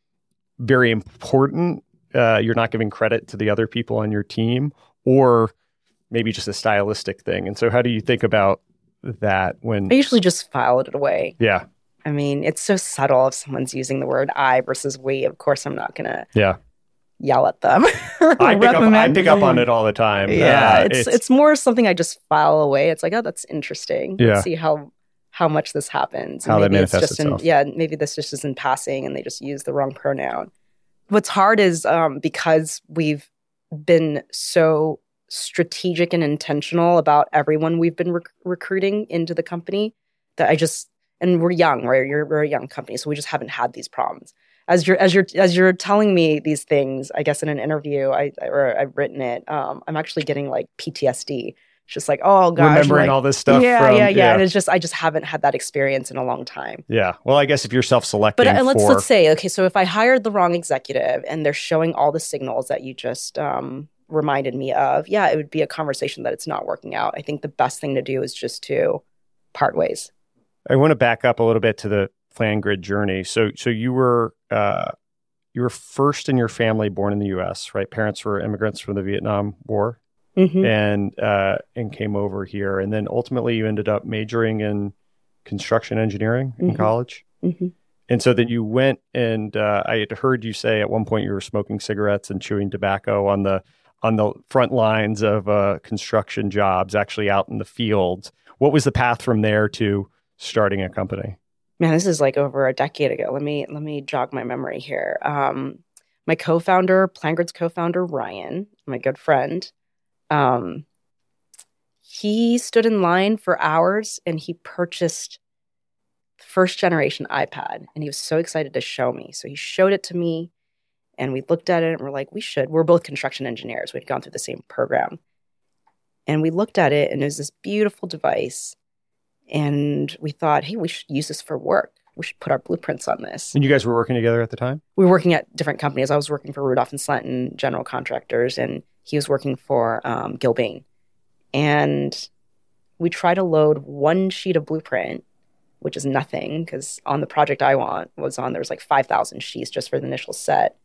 very important. Uh, you're not giving credit to the other people on your team, or maybe just a stylistic thing. And so how do you think about that when... I usually just file it away. Yeah. I mean, it's so subtle if someone's using the word I versus we. Of course, I'm not going to Yeah. yell at them. I pick, up, I pick up on it all the time. Yeah, Uh, it's, it's it's more something I just file away. It's like, oh, that's interesting. Yeah. Let's see how how much this happens. And How that maybe it's manifests just in, itself. yeah, maybe this just is in passing and they just use the wrong pronoun. What's hard is um, because we've been so strategic and intentional about everyone we've been rec- recruiting into the company that I just, and we're young, right? You're, we're a young company, so we just haven't had these problems. As you're as you're as you're telling me these things, I guess in an interview, I or I've written it. Um, I'm actually getting like P T S D. It's just like, oh gosh, remembering like, all this stuff. Yeah, from, yeah, yeah, And it's just I just haven't had that experience in a long time. Yeah. Well, I guess if you're self-selecting But uh, let's for... let's say, okay, so if I hired the wrong executive and they're showing all the signals that you just um, reminded me of, yeah, it would be a conversation that it's not working out. I think the best thing to do is just to part ways. I want to back up a little bit to the PlanGrid journey. So, so you were uh, you were first in your family born in the U S, right? Parents were immigrants from the Vietnam War, Mm-hmm. and uh, and came over here, and then ultimately you ended up majoring in construction engineering in Mhm. college. Mm-hmm. And so then you went and uh, I had heard you say at one point you were smoking cigarettes and chewing tobacco on the on the front lines of uh, construction jobs, actually out in the field. What was the path from there to starting a company? Man, this is like over a decade ago. Let me let me jog my memory here. Um, my co-founder, PlanGrid's co-founder, Ryan, my good friend, um, he stood in line for hours and he purchased the first generation iPad, and he was so excited to show me. So he showed it to me, and we looked at it and we're like, we should. We're both construction engineers. We'd gone through the same program, and we looked at it, and it was this beautiful device. And we thought, hey, we should use this for work. We should put our blueprints on this. And you guys were working together at the time? We were working at different companies. I was working for Rudolph and Slenton General Contractors, and he was working for um, Gilbane. And we tried to load one sheet of blueprint, which is nothing, because on the project I want was on, there was like five thousand sheets just for the initial set.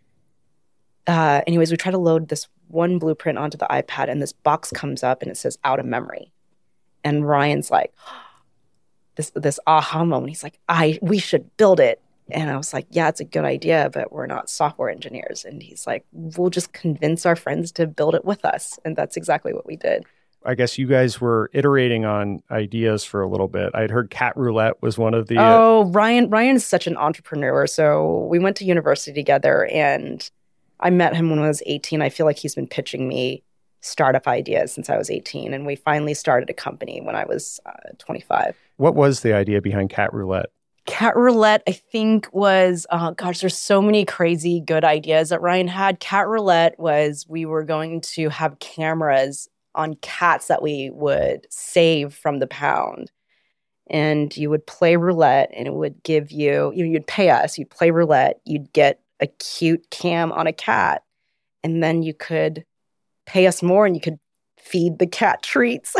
Uh, anyways, we try to load this one blueprint onto the iPad, and this box comes up and it says out of memory. And Ryan's like, this this aha moment. He's like, I we should build it. And I was like, yeah, it's a good idea, but we're not software engineers. And he's like, we'll just convince our friends to build it with us. And that's exactly what we did. I guess you guys were iterating on ideas for a little bit. I'd heard cat roulette was one of the... Uh... Oh, Ryan Ryan is such an entrepreneur. So we went to university together, and I met him when I was eighteen. I feel like he's been pitching me startup ideas since I was eighteen. And we finally started a company when I was uh, twenty-five. What was the idea behind cat roulette? Cat roulette, I think, was, oh gosh, there's so many crazy good ideas that Ryan had. Cat roulette was we were going to have cameras on cats that we would save from the pound. And you would play roulette, and it would give you, you know, you'd pay us, you'd play roulette, you'd get a cute cam on a cat, and then you could pay us more and you could feed the cat treats.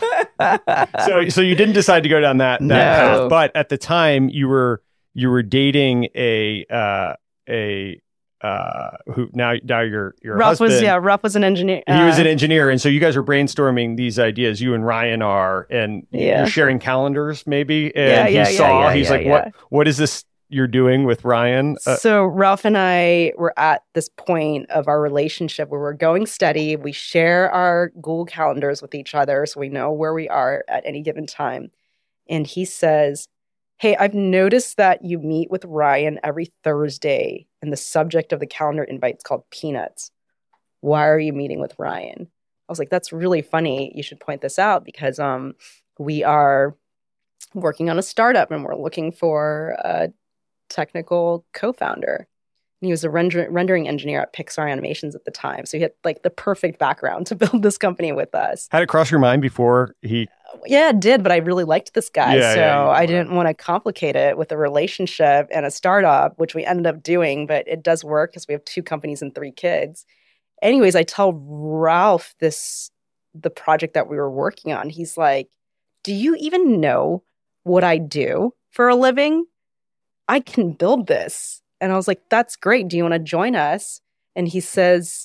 so so you didn't decide to go down that, that No. path, but at the time you were you were dating a uh, a uh, who now now your your Ruff husband. was yeah, Ruff was an engineer. He was Uh, an engineer, and so you guys are brainstorming these ideas. You and Ryan are, and Yeah. you're sharing calendars, maybe. And Yeah, he yeah, yeah, saw. yeah, he's yeah, like, yeah. "What? What is this you're doing with Ryan?" Uh, So Ralph and I were at this point of our relationship where we're going steady. We share our Google calendars with each other, so we know where we are at any given time. And he says, hey, I've noticed that you meet with Ryan every Thursday and the subject of the calendar invite is called peanuts. Why are you meeting with Ryan? I was like, that's really funny. You should point this out because um, we are working on a startup and we're looking for a technical co-founder. And he was a render- rendering engineer at Pixar Animations at the time. So he had like the perfect background to build this company with us. Had it cross your mind before he... Yeah, it did, but I really liked this guy. Yeah, so yeah, I didn't want to complicate it with a relationship and a startup, which we ended up doing, but it does work because we have two companies and three kids. Anyways, I tell Ralph this, the project that we were working on. He's like, do you even know what I do for a living? I can build this. And I was like, that's great. Do you want to join us? And he says,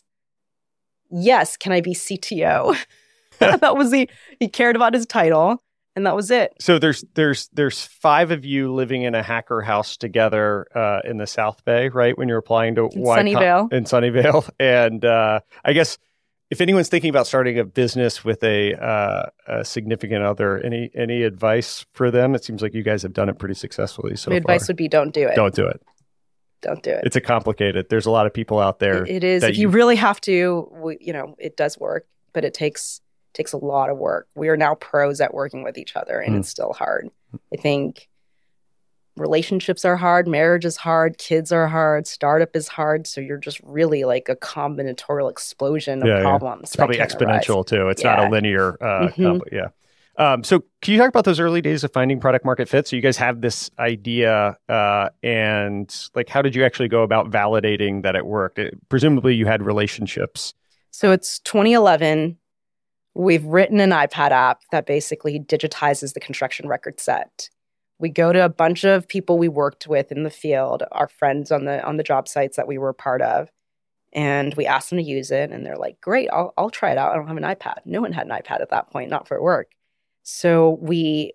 yes, can I be C T O? That was the, he cared about his title and that was it. So there's there's there's five of you living in a hacker house together uh, in the South Bay, right? When you're applying to in Y Sunnyvale. In Sunnyvale. And uh, I guess if anyone's thinking about starting a business with a, uh, a significant other, any any advice for them? It seems like you guys have done it pretty successfully so My far. advice would be don't do it. Don't do it. Don't do it. It's a complicated. There's a lot of people out there. It, it is. If you, you really have to, we, you know, it does work, but it takes takes a lot of work. We are now pros at working with each other, and mm. it's still hard. I think relationships are hard, marriage is hard, kids are hard, startup is hard. So you're just really like a combinatorial explosion of yeah, problems. Yeah. It's probably exponential arise. too. It's yeah. not a linear. Uh, mm-hmm. compl- yeah. Um, so can you talk about those early days of finding product market fit? So you guys have this idea uh, and like, how did you actually go about validating that it worked? It, presumably you had relationships. So it's twenty eleven. We've written an iPad app that basically digitizes the construction record set. We go to a bunch of people we worked with in the field, our friends on the on the job sites that we were a part of, and we asked them to use it, and they're like, great, I'll, I'll try it out. I don't have an iPad. No one had an iPad at that point, not for work. So we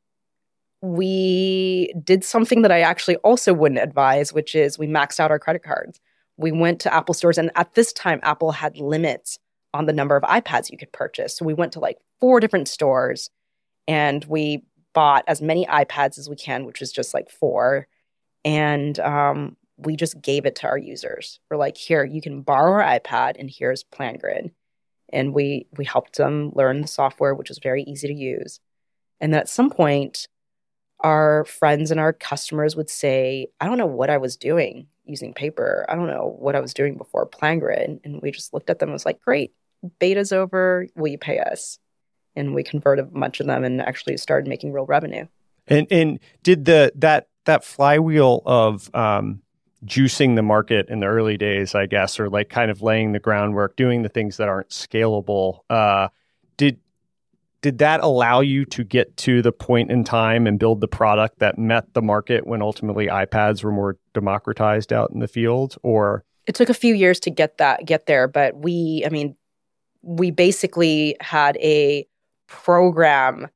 we did something that I actually also wouldn't advise, which is we maxed out our credit cards. We went to Apple stores, and at this time, Apple had limits on the number of iPads you could purchase. So we went to like four different stores, and we bought as many iPads as we can, which is just like four. And um, we just gave it to our users. We're like, here, you can borrow our iPad, and here's PlanGrid. And we we helped them learn the software, which was very easy to use. And then at some point, our friends and our customers would say, I don't know what I was doing using paper. I don't know what I was doing before PlanGrid. And we just looked at them and was like, great, beta's over. Will you pay us? And we converted a bunch of them and actually started making real revenue. And and did the that that flywheel of um, juicing the market in the early days, I guess, or like kind of laying the groundwork, doing the things that aren't scalable, uh, did did that allow you to get to the point in time and build the product that met the market when ultimately iPads were more democratized out in the field? Or it took a few years to get that get there, but we, I mean, we basically had a program.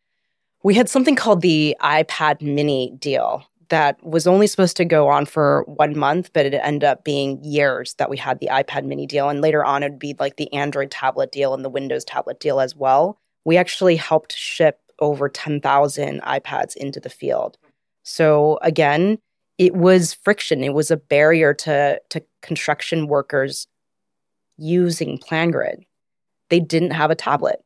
We had something called the iPad mini deal that was only supposed to go on for one month, but it ended up being years that we had the iPad mini deal. And later on, it'd be like the Android tablet deal and the Windows tablet deal as well. We actually helped ship over ten thousand iPads into the field. So again, it was friction. It was a barrier to, to construction workers using PlanGrid. They didn't have a tablet.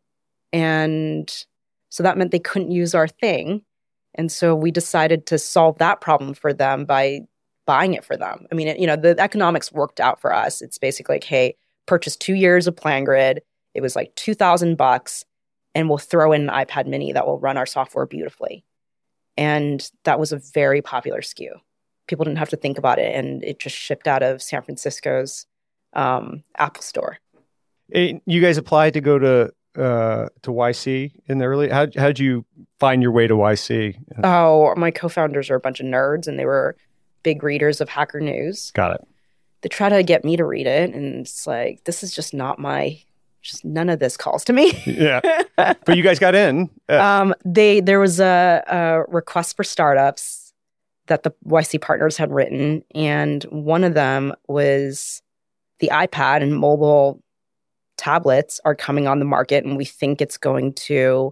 And so that meant they couldn't use our thing. And so we decided to solve that problem for them by buying it for them. I mean, it, you know, the economics worked out for us. It's basically like, hey, purchase two years of PlanGrid. It was like two thousand bucks, and we'll throw in an iPad mini that will run our software beautifully. And that was a very popular S K U. People didn't have to think about it, and it just shipped out of San Francisco's um, Apple store. It, you guys applied to go to uh, to Y C in the early. How how'd you find your way to Y C? Oh, my co-founders are a bunch of nerds, and they were big readers of Hacker News. Got it. They try to get me to read it, and it's like, this is just not my. Just none of this calls to me. Yeah, but you guys got in. Uh, um, they there was a, a request for startups that the Y C partners had written, and one of them was the iPad and mobile tablets are coming on the market, and we think it's going to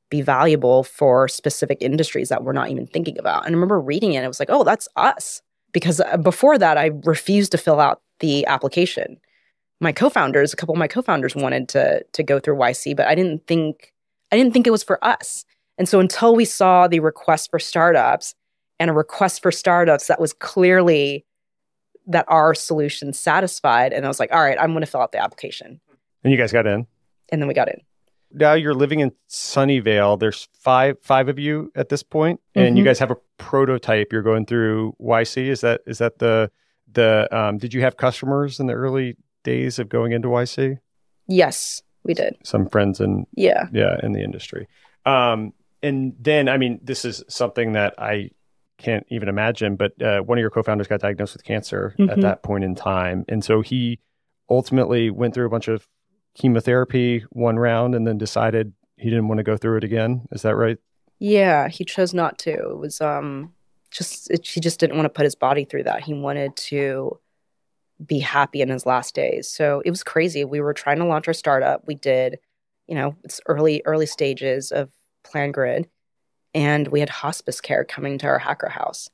be valuable for specific industries that we're not even thinking about. And I remember reading it, I was like, oh, that's us. Because before that, I refused to fill out the application. My co-founders, a couple of my co-founders wanted to, to go through Y C, but I didn't think I didn't think it was for us. And so until we saw the request for startups and a request for startups that was clearly that our solution satisfied, and I was like, all right, I'm going to fill out the application. And you guys got in? And then we got in. Now you're living in Sunnyvale. There's five five of you at this point, and mm-hmm. you guys have a prototype. You're going through Y C. Is that is that the the? Um, did you have customers in the early days of going into Y C? Yes, we did. Some friends in yeah yeah in the industry. Um, and then I mean, this is something that I can't even imagine. But uh, one of your co-founders got diagnosed with cancer mm-hmm. at that point in time, and so he ultimately went through a bunch of chemotherapy one round and then decided he didn't want to go through it again. Is that right? Yeah, he chose not to. It was um just it, he just didn't want to put his body through that. He wanted to be happy in his last days. So it was crazy. We were trying to launch our startup. We did, you know, it's early early stages of PlanGrid, and we had hospice care coming to our hacker house.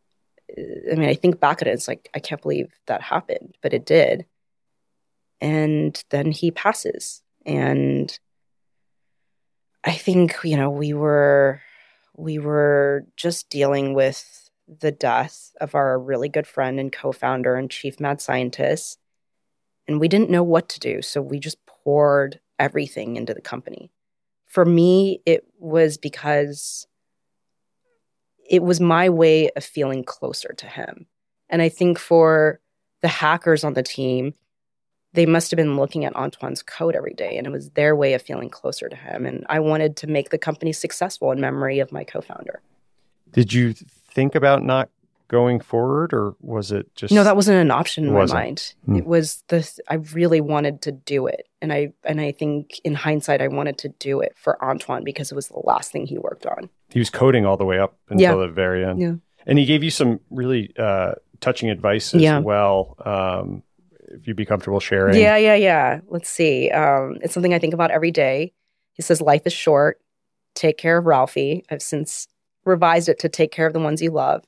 I mean, I think back at it, it's like I can't believe that happened, but it did. And then he passes. And I think, you know, we were we were just dealing with the death of our really good friend and co-founder and chief mad scientist. And we didn't know what to do. So we just poured everything into the company. For me, it was because it was my way of feeling closer to him. And I think for the hackers on the team, they must have been looking at Antoine's code every day, and it was their way of feeling closer to him. And I wanted to make the company successful in memory of my co-founder. Did you think about not going forward, or was it just... No, that wasn't an option in my wasn't. mind. Hmm. It was the, I really wanted to do it. And I, and I think in hindsight, I wanted to do it for Antoine because it was the last thing he worked on. He was coding all the way up until yeah. the very end. Yeah. And he gave you some really uh, touching advice as yeah. well. Um, if you'd be comfortable sharing. Yeah, yeah, yeah. Let's see. Um, it's something I think about every day. He says, life is short. Take care of Ralphie. I've since revised it to take care of the ones you love.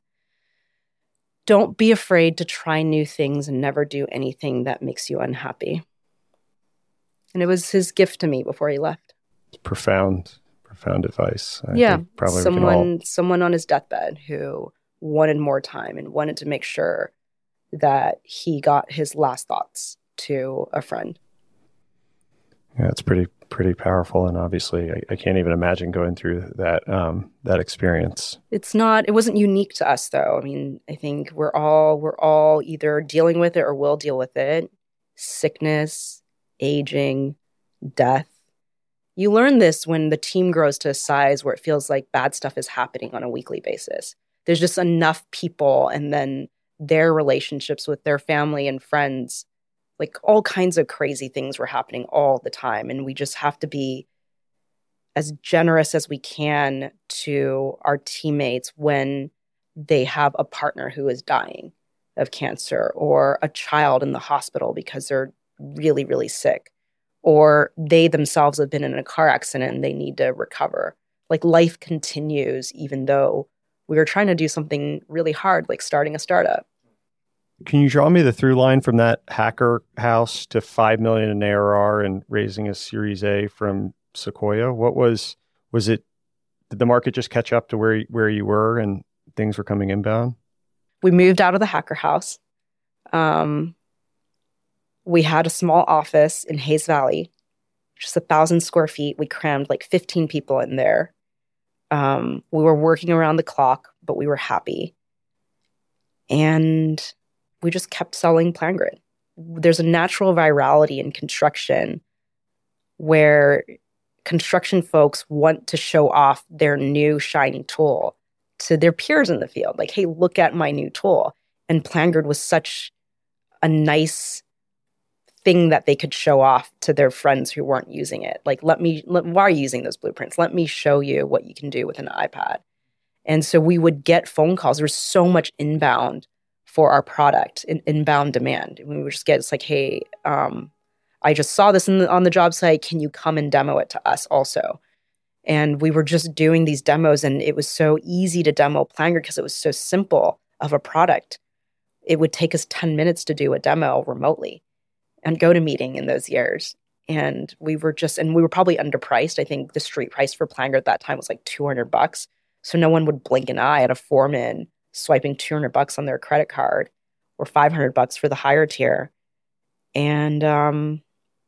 Don't be afraid to try new things and never do anything that makes you unhappy. And it was his gift to me before he left. Profound, profound advice. I yeah, think probably someone, we can all... someone on his deathbed who wanted more time and wanted to make sure that he got his last thoughts to a friend. Yeah, it's pretty pretty powerful, and obviously, I, I can't even imagine going through that um, that experience. It's not. It wasn't unique to us, though. I mean, I think we're all we're all either dealing with it or will deal with it. Sickness, aging, death. You learn this when the team grows to a size where it feels like bad stuff is happening on a weekly basis. There's just enough people, and then their relationships with their family and friends, like all kinds of crazy things were happening all the time. And we just have to be as generous as we can to our teammates when they have a partner who is dying of cancer, or a child in the hospital because they're really, really sick, or they themselves have been in a car accident and they need to recover. Like life continues, even though we were trying to do something really hard, like starting a startup. Can you draw me the through line from that hacker house to five million in A R R and raising a Series A from Sequoia? What was, was it, did the market just catch up to where, where you were and things were coming inbound? We moved out of the hacker house. Um, we had a small office in Hayes Valley, just a thousand square feet. We crammed like fifteen people in there. Um, we were working around the clock, but we were happy. And we just kept selling PlanGrid. There's a natural virality in construction where construction folks want to show off their new shiny tool to their peers in the field. Like, hey, look at my new tool. And PlanGrid was such a nice thing that they could show off to their friends who weren't using it. Like, let me, let, why are you using those blueprints? Let me show you what you can do with an iPad. And so we would get phone calls. There was so much inbound for our product, in, inbound demand. We would just get, it's like, hey, um, I just saw this in the, on the job site. Can you come and demo it to us also? And we were just doing these demos, and it was so easy to demo PlanGrid because it was so simple of a product. It would take us ten minutes to do a demo remotely and GoToMeeting in those years. And we were just, and we were probably underpriced. I think the street price for PlanGrid at that time was like two hundred bucks. So no one would blink an eye at a foreman swiping two hundred bucks on their credit card or five hundred bucks for the higher tier. And, um,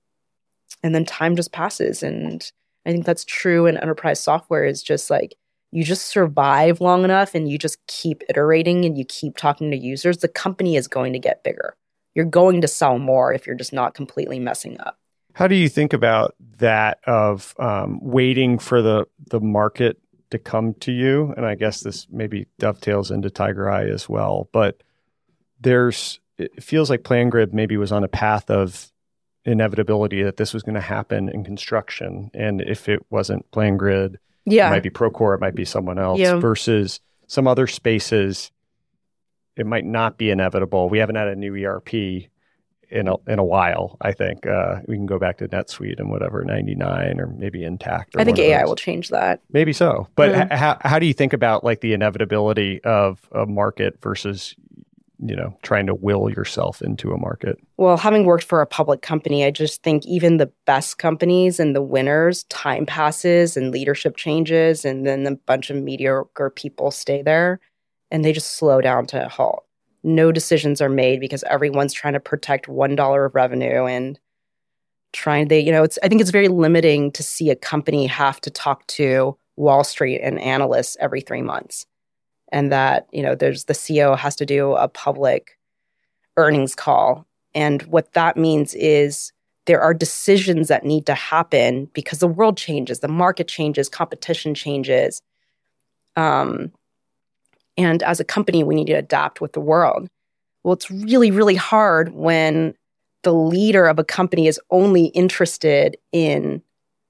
and then time just passes. And I think that's true in enterprise software, is just like, you just survive long enough and you just keep iterating and you keep talking to users. The company is going to get bigger. You're going to sell more if you're just not completely messing up. How do you think about that of um, waiting for the, the market to come to you? And I guess this maybe dovetails into TigerEye as well, but there's, it feels like PlanGrid maybe was on a path of inevitability that this was going to happen in construction. And if it wasn't PlanGrid, yeah. it might be Procore, it might be someone else, yeah. versus some other spaces, it might not be inevitable. We haven't had a new E R P in a, in a while, I think. Uh, we can go back to NetSuite and whatever, ninety-nine or maybe Intacct. Or I think A I will change that. Maybe so. But mm. h- how, how do you think about like the inevitability of a market versus, you know, trying to will yourself into a market? Well, having worked for a public company, I just think even the best companies and the winners, time passes and leadership changes, and then a bunch of mediocre people stay there and they just slow down to a halt. No decisions are made because everyone's trying to protect one dollar of revenue and trying they, you know, it's, I think it's very limiting to see a company have to talk to Wall Street and analysts every three months. And that, you know, there's the C E O has to do a public earnings call. And what that means is there are decisions that need to happen because the world changes, the market changes, competition changes. Um, and as a company, we need to adapt with the world. Well, it's really, really hard when the leader of a company is only interested in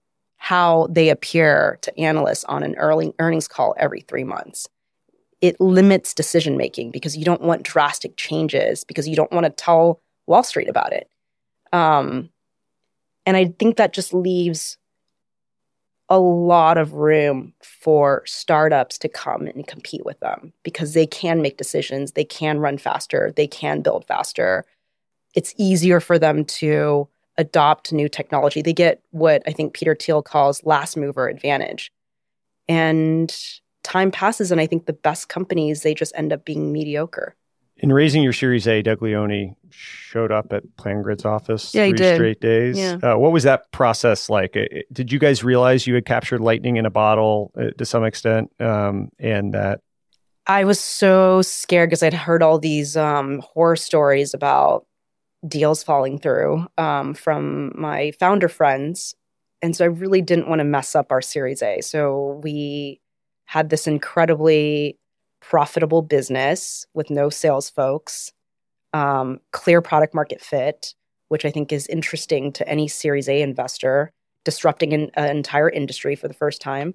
how they appear to analysts on an early earnings call every three months. It limits decision-making because you don't want drastic changes, because you don't want to tell Wall Street about it. Um, and I think that just leaves a lot of room for startups to come and compete with them because they can make decisions, they can run faster, they can build faster. It's easier for them to adopt new technology. They get what I think Peter Thiel calls last mover advantage. And time passes, and I think the best companies, they just end up being mediocre. In raising your Series A, Doug Leone showed up at PlanGrid's office yeah, three he did. straight days. Yeah. Uh, what was that process like? Uh, Did you guys realize you had captured lightning in a bottle uh, to some extent, um, and that? I was so scared because I'd heard all these um, horror stories about deals falling through um, from my founder friends. And so I really didn't want to mess up our Series A. So we had this incredibly profitable business with no sales folks, um, clear product market fit, which I think is interesting to any Series A investor, disrupting an, an entire industry for the first time.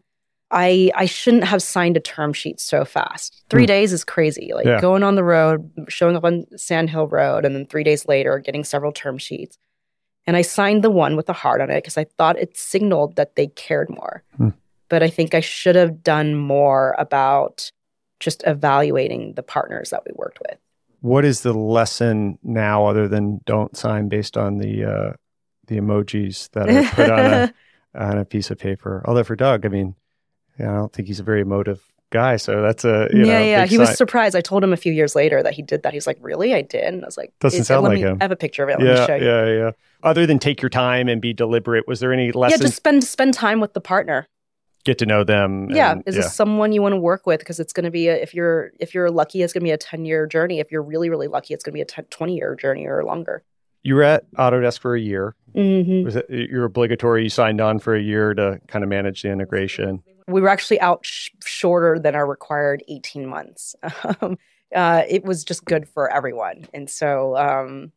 I I shouldn't have signed a term sheet so fast. Three hmm. days is crazy. Like yeah. going on the road, showing up on Sand Hill Road, and then three days later getting several term sheets. And I signed the one with a heart on it because I thought it signaled that they cared more. Hmm. But I think I should have done more about just evaluating the partners that we worked with. What is the lesson now other than don't sign based on the uh, the emojis that are put on, a, on a piece of paper? Although for Doug, I mean, yeah, I don't think he's a very emotive guy. So that's a, you yeah, know, yeah. He sign. was surprised. I told him a few years later that he did that. He's like, really? I did? And I was like, doesn't sound like me, him. I have a picture of it. Let yeah, me show you. Yeah, yeah. Other than take your time and be deliberate, was there any lessons? Yeah, just spend spend time with the partner. Get to know them. Yeah, and, is yeah. this someone you want to work with? Because it's going to be a, if you're if you're lucky, it's going to be a ten year journey. If you're really really lucky, it's going to be a ten, twenty year journey or longer. You were at Autodesk for a year. Mm-hmm. Was it you're obligatory? You signed on for a year to kind of manage the integration. We were actually out sh- shorter than our required eighteen months. Um, uh, it was just good for everyone, and so um,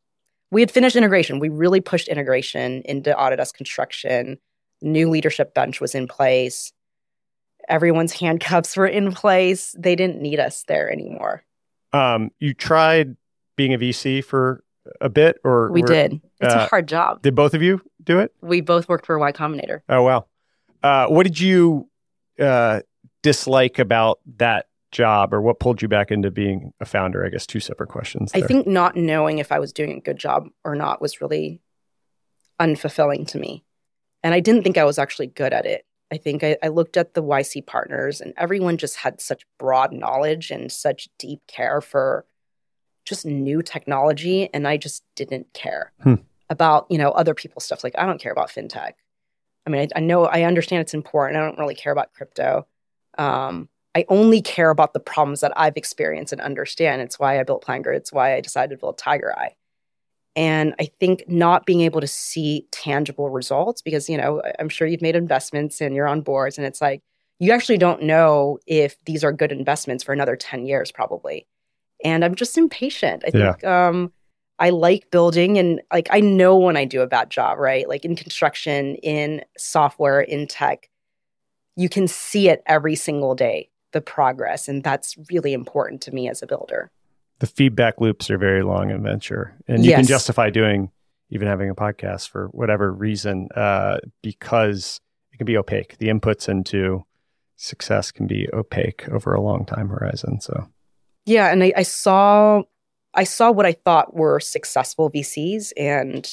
we had finished integration. We really pushed integration into Autodesk Construction. New leadership bench was in place. Everyone's handcuffs were in place. They didn't need us there anymore. Um, you tried being a V C for a bit, or we were, did. It's uh, a hard job. Did both of you do it? We both worked for Y Combinator. Oh wow! uh, what did you uh, dislike about that job, or what pulled you back into being a founder? I guess two separate questions there. I think not knowing if I was doing a good job or not was really unfulfilling to me. And I didn't think I was actually good at it. I think I, I looked at the Y C partners, and everyone just had such broad knowledge and such deep care for just new technology. And I just didn't care hmm. about, you know, other people's stuff. Like, I don't care about fintech. I mean, I, I know, I understand it's important. I don't really care about crypto. Um, I only care about the problems that I've experienced and understand. It's why I built PlanGrid. It's why I decided to build TigerEye. And I think not being able to see tangible results, because, you know, I'm sure you've made investments and you're on boards, and it's like, you actually don't know if these are good investments for another ten years, probably. And I'm just impatient. I think yeah. um, I like building, and like, I know when I do a bad job, right? Like in construction, in software, in tech, you can see it every single day, the progress. And that's really important to me as a builder. The feedback loops are very long in venture, and you yes. can justify doing, even having a podcast for whatever reason, uh, because it can be opaque. The inputs into success can be opaque over a long time horizon. So, yeah, and I, I saw, I saw what I thought were successful V Cs, and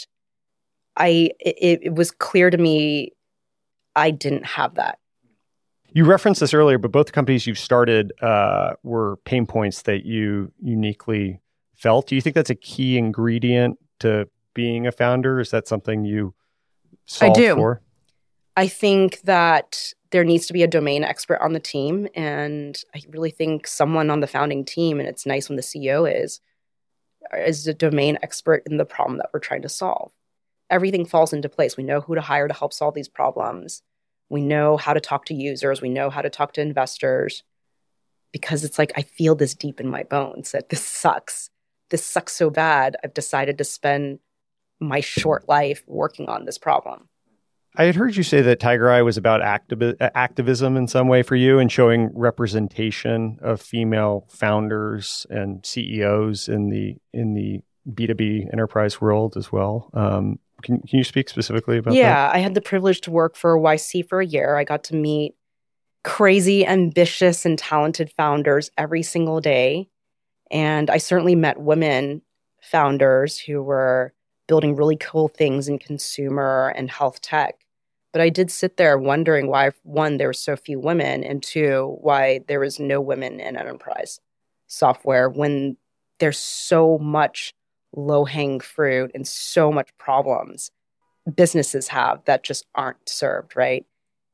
I, it, it was clear to me I didn't have that. You referenced this earlier, but both the companies you've started uh, were pain points that you uniquely felt. Do you think that's a key ingredient to being a founder? Is that something you solved I do. for? I think that there needs to be a domain expert on the team. And I really think someone on the founding team, and it's nice when the C E O is, is a domain expert in the problem that we're trying to solve. Everything falls into place. We know who to hire to help solve these problems. We know how to talk to users. We know how to talk to investors, because it's like, I feel this deep in my bones that this sucks. This sucks so bad. I've decided to spend my short life working on this problem. I had heard you say that TigerEye was about activi- activism in some way for you, and showing representation of female founders and C E Os in the in the B two B enterprise world as well. Um, Can, can you speak specifically about yeah, that? Yeah, I had the privilege to work for Y C for a year. I got to meet crazy, ambitious, and talented founders every single day. And I certainly met women founders who were building really cool things in consumer and health tech. But I did sit there wondering why, one, there were so few women, and two, why there was no women in enterprise software when there's so much low-hanging fruit and so much problems businesses have that just aren't served, right?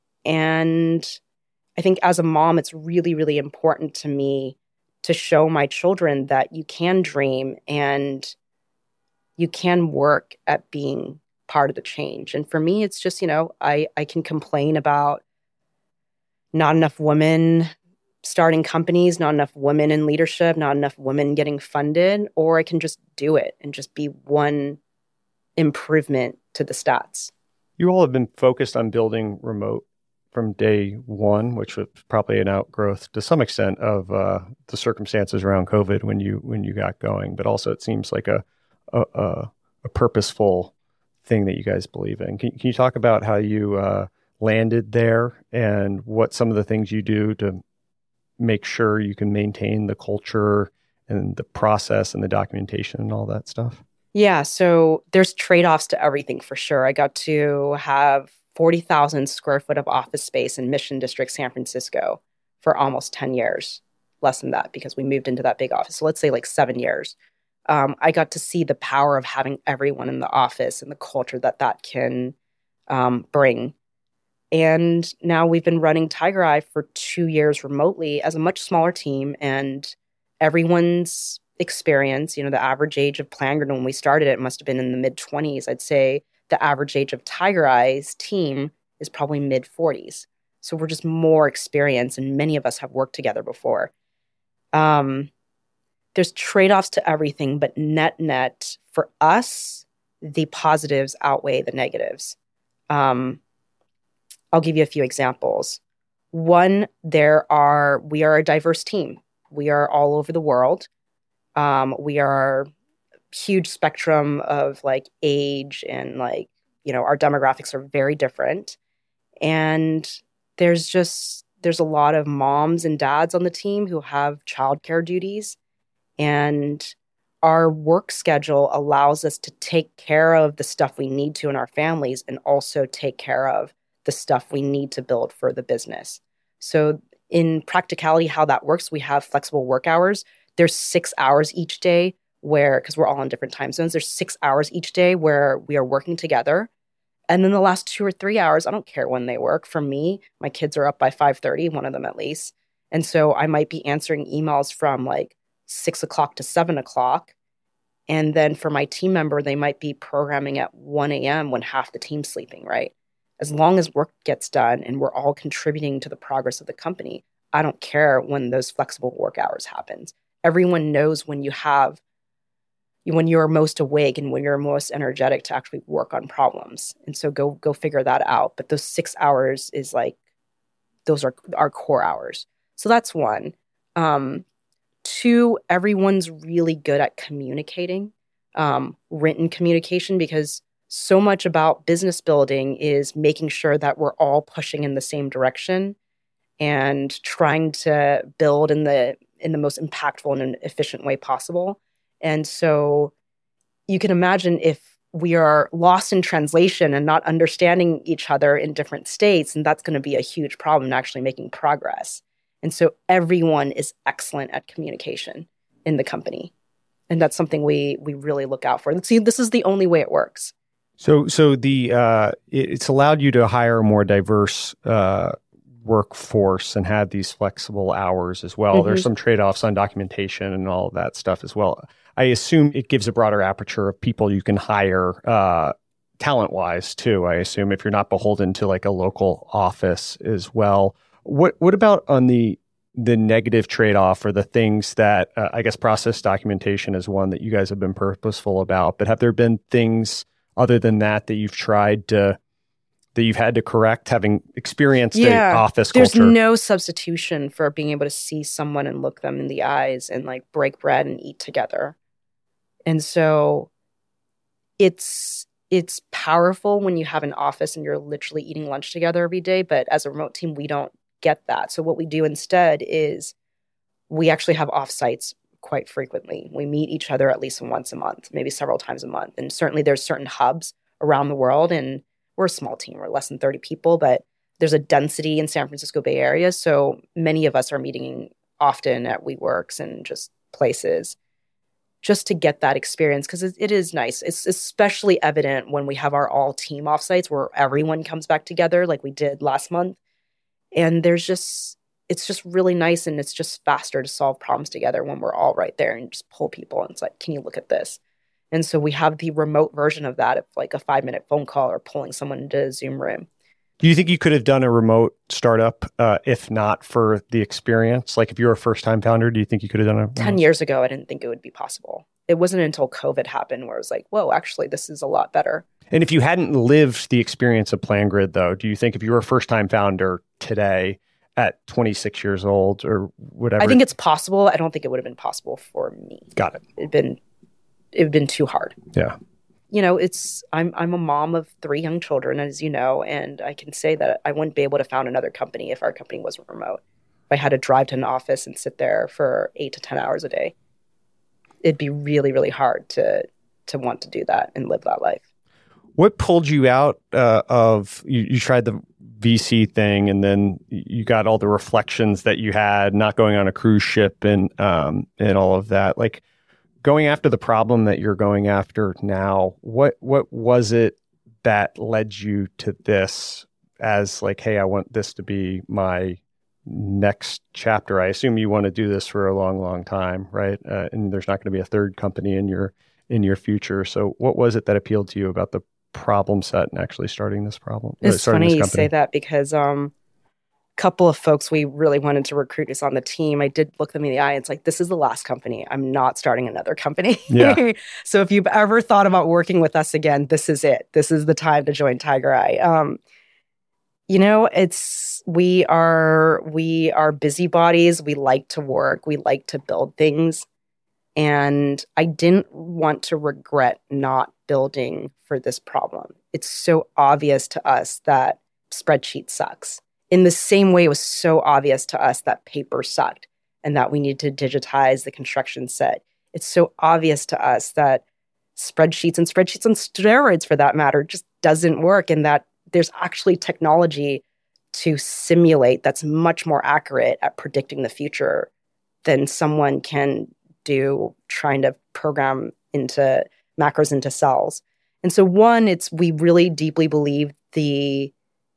And I think as a mom, it's really, really important to me to show my children that you can dream and you can work at being part of the change. And for me, it's just, you know, I, I can complain about not enough women starting companies, not enough women in leadership, not enough women getting funded, or I can just do it and just be one improvement to the stats. You all have been focused on building remote from day one, which was probably an outgrowth to some extent of uh, the circumstances around COVID when you when you got going. But also, it seems like a a, a, a purposeful thing that you guys believe in. Can, can you talk about how you uh, landed there and what some of the things you do to make sure you can maintain the culture and the process and the documentation and all that stuff? Yeah, so there's trade-offs to everything for sure. I got to have forty thousand square foot of office space in Mission District, San Francisco for almost ten years, less than that because we moved into that big office. So let's say like seven years. Um, I got to see the power of having everyone in the office and the culture that that can um, bring. And now we've been running TigerEye for two years remotely as a much smaller team, and everyone's experience, you know, the average age of PlanGrid when we started it must have been in the mid twenties. I'd say the average age of TigerEye's team is probably mid forties. So we're just more experienced, and many of us have worked together before. Um, there's trade-offs to everything, but net net for us, the positives outweigh the negatives. Um, I'll give you a few examples. One, there are we are a diverse team. We are all over the world. Um, we are huge spectrum of like age and like, you know, our demographics are very different. And there's just, there's a lot of moms and dads on the team who have childcare duties. And our work schedule allows us to take care of the stuff we need to in our families and also take care of the stuff we need to build for the business. So in practicality, how that works, we have flexible work hours. There's six hours each day where, because we're all in different time zones, there's six hours each day where we are working together. And then the last two or three hours, I don't care when they work. For me, my kids are up by five thirty, one of them at least. And so I might be answering emails from like six o'clock to seven o'clock. And then for my team member, they might be programming at one a.m. when half the team's sleeping, right? As long as work gets done and we're all contributing to the progress of the company, I don't care when those flexible work hours happens. Everyone knows when you have, when you're most awake and when you're most energetic to actually work on problems. And so go go figure that out. But those six hours is like, those are our core hours. So that's one. Um, two, everyone's really good at communicating, um, written communication, because so much about business building is making sure that we're all pushing in the same direction and trying to build in the in the most impactful and efficient way possible. And so you can imagine if we are lost in translation and not understanding each other in different states, and that's going to be a huge problem in actually making progress. And so everyone is excellent at communication in the company. And that's something we we really look out for. See, this is the only way it works. So so the uh, it's allowed you to hire a more diverse uh, workforce and have these flexible hours as well. Mm-hmm. There's some trade-offs on documentation and all of that stuff as well. I assume it gives a broader aperture of people you can hire uh, talent-wise too, I assume, if you're not beholden to like a local office as well. What what about on the the negative trade-off or the things that, uh, I guess process documentation is one that you guys have been purposeful about, but have there been things other than that that you've tried to, that you've had to correct, having experienced yeah, an office there's culture? There's no substitution for being able to see someone and look them in the eyes and like break bread and eat together. And so it's it's powerful when you have an office and you're literally eating lunch together every day. But as a remote team, we don't get that. So what we do instead is we actually have offsites quite frequently. We meet each other at least once a month, maybe several times a month. And certainly there's certain hubs around the world. And we're a small team. We're less than thirty people, but there's a density in San Francisco Bay Area. So many of us are meeting often at WeWorks and just places just to get that experience, because it, it is nice. It's especially evident when we have our all team offsites where everyone comes back together like we did last month. And there's just, it's just really nice, and it's just faster to solve problems together when we're all right there and just pull people. And it's like, can you look at this? And so we have the remote version of that, of like a five minute phone call or pulling someone into a Zoom room. Do you think you could have done a remote startup uh, if not for the experience? Like if you were a first time founder, do you think you could have done it? ten years ago, I didn't think it would be possible. It wasn't until COVID happened where it was like, whoa, actually, this is a lot better. And if you hadn't lived the experience of PlanGrid, though, do you think if you were a first time founder today at twenty-six years old or whatever? I think it's possible. I don't think it would have been possible for me. Got it. It'd been, it'd been too hard. Yeah. You know, it's, I'm, I'm a mom of three young children, as you know, and I can say that I wouldn't be able to found another company if our company wasn't remote. If I had to drive to an office and sit there for eight to ten hours a day, it'd be really, really hard to, to want to do that and live that life. What pulled you out uh, of, you, you tried the V C thing and then you got all the reflections that you had, not going on a cruise ship and, um, and all of that, like, going after the problem that you're going after now, what what was it that led you to this as like, hey, I want this to be my next chapter? I assume you want to do this for a long, long time, right? Uh, and there's not going to be a third company in your in your future. So what was it that appealed to you about the problem set and actually starting this problem? It's funny you say that because um, couple of folks we really wanted to recruit us on the team, I did look them in the eye. It's like, this is the last company. I'm not starting another company. Yeah. So if you've ever thought about working with us again, this is it. This is the time to join Tiger Eye. Um, you know, it's, we are, we are busybodies. We like to work. We like to build things. And I didn't want to regret not building for this problem. It's so obvious to us that spreadsheet sucks. In the same way, it was so obvious to us that paper sucked and that we need to digitize the construction set. It's so obvious to us that spreadsheets and spreadsheets on steroids, for that matter, just doesn't work, and that there's actually technology to simulate that's much more accurate at predicting the future than someone can do trying to program into macros into cells. And so one, it's we really deeply believe the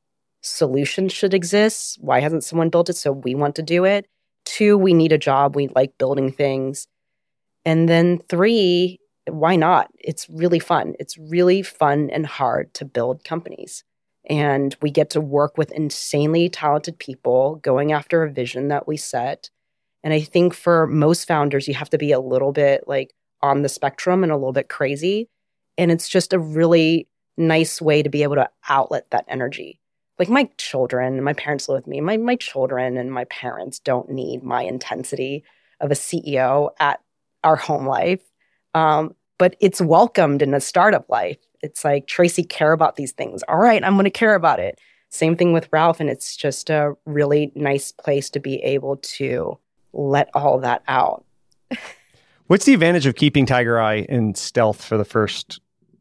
solution should exist. Why hasn't someone built it? So we want to do it. Two, we need a job. We like building things. And then three, why not? It's really fun. It's really fun and hard to build companies. And we get to work with insanely talented people going after a vision that we set. And I think for most founders, you have to be a little bit like on the spectrum and a little bit crazy. And it's just a really nice way to be able to outlet that energy. Like my children, my parents live with me. My my children and my parents don't need my intensity of a C E O at our home life. Um, but it's welcomed in a startup life. It's like, Tracy, care about these things. All right, I'm going to care about it. Same thing with Ralph. And it's just a really nice place to be able to let all that out. What's the advantage of keeping Tiger Eye in stealth for the first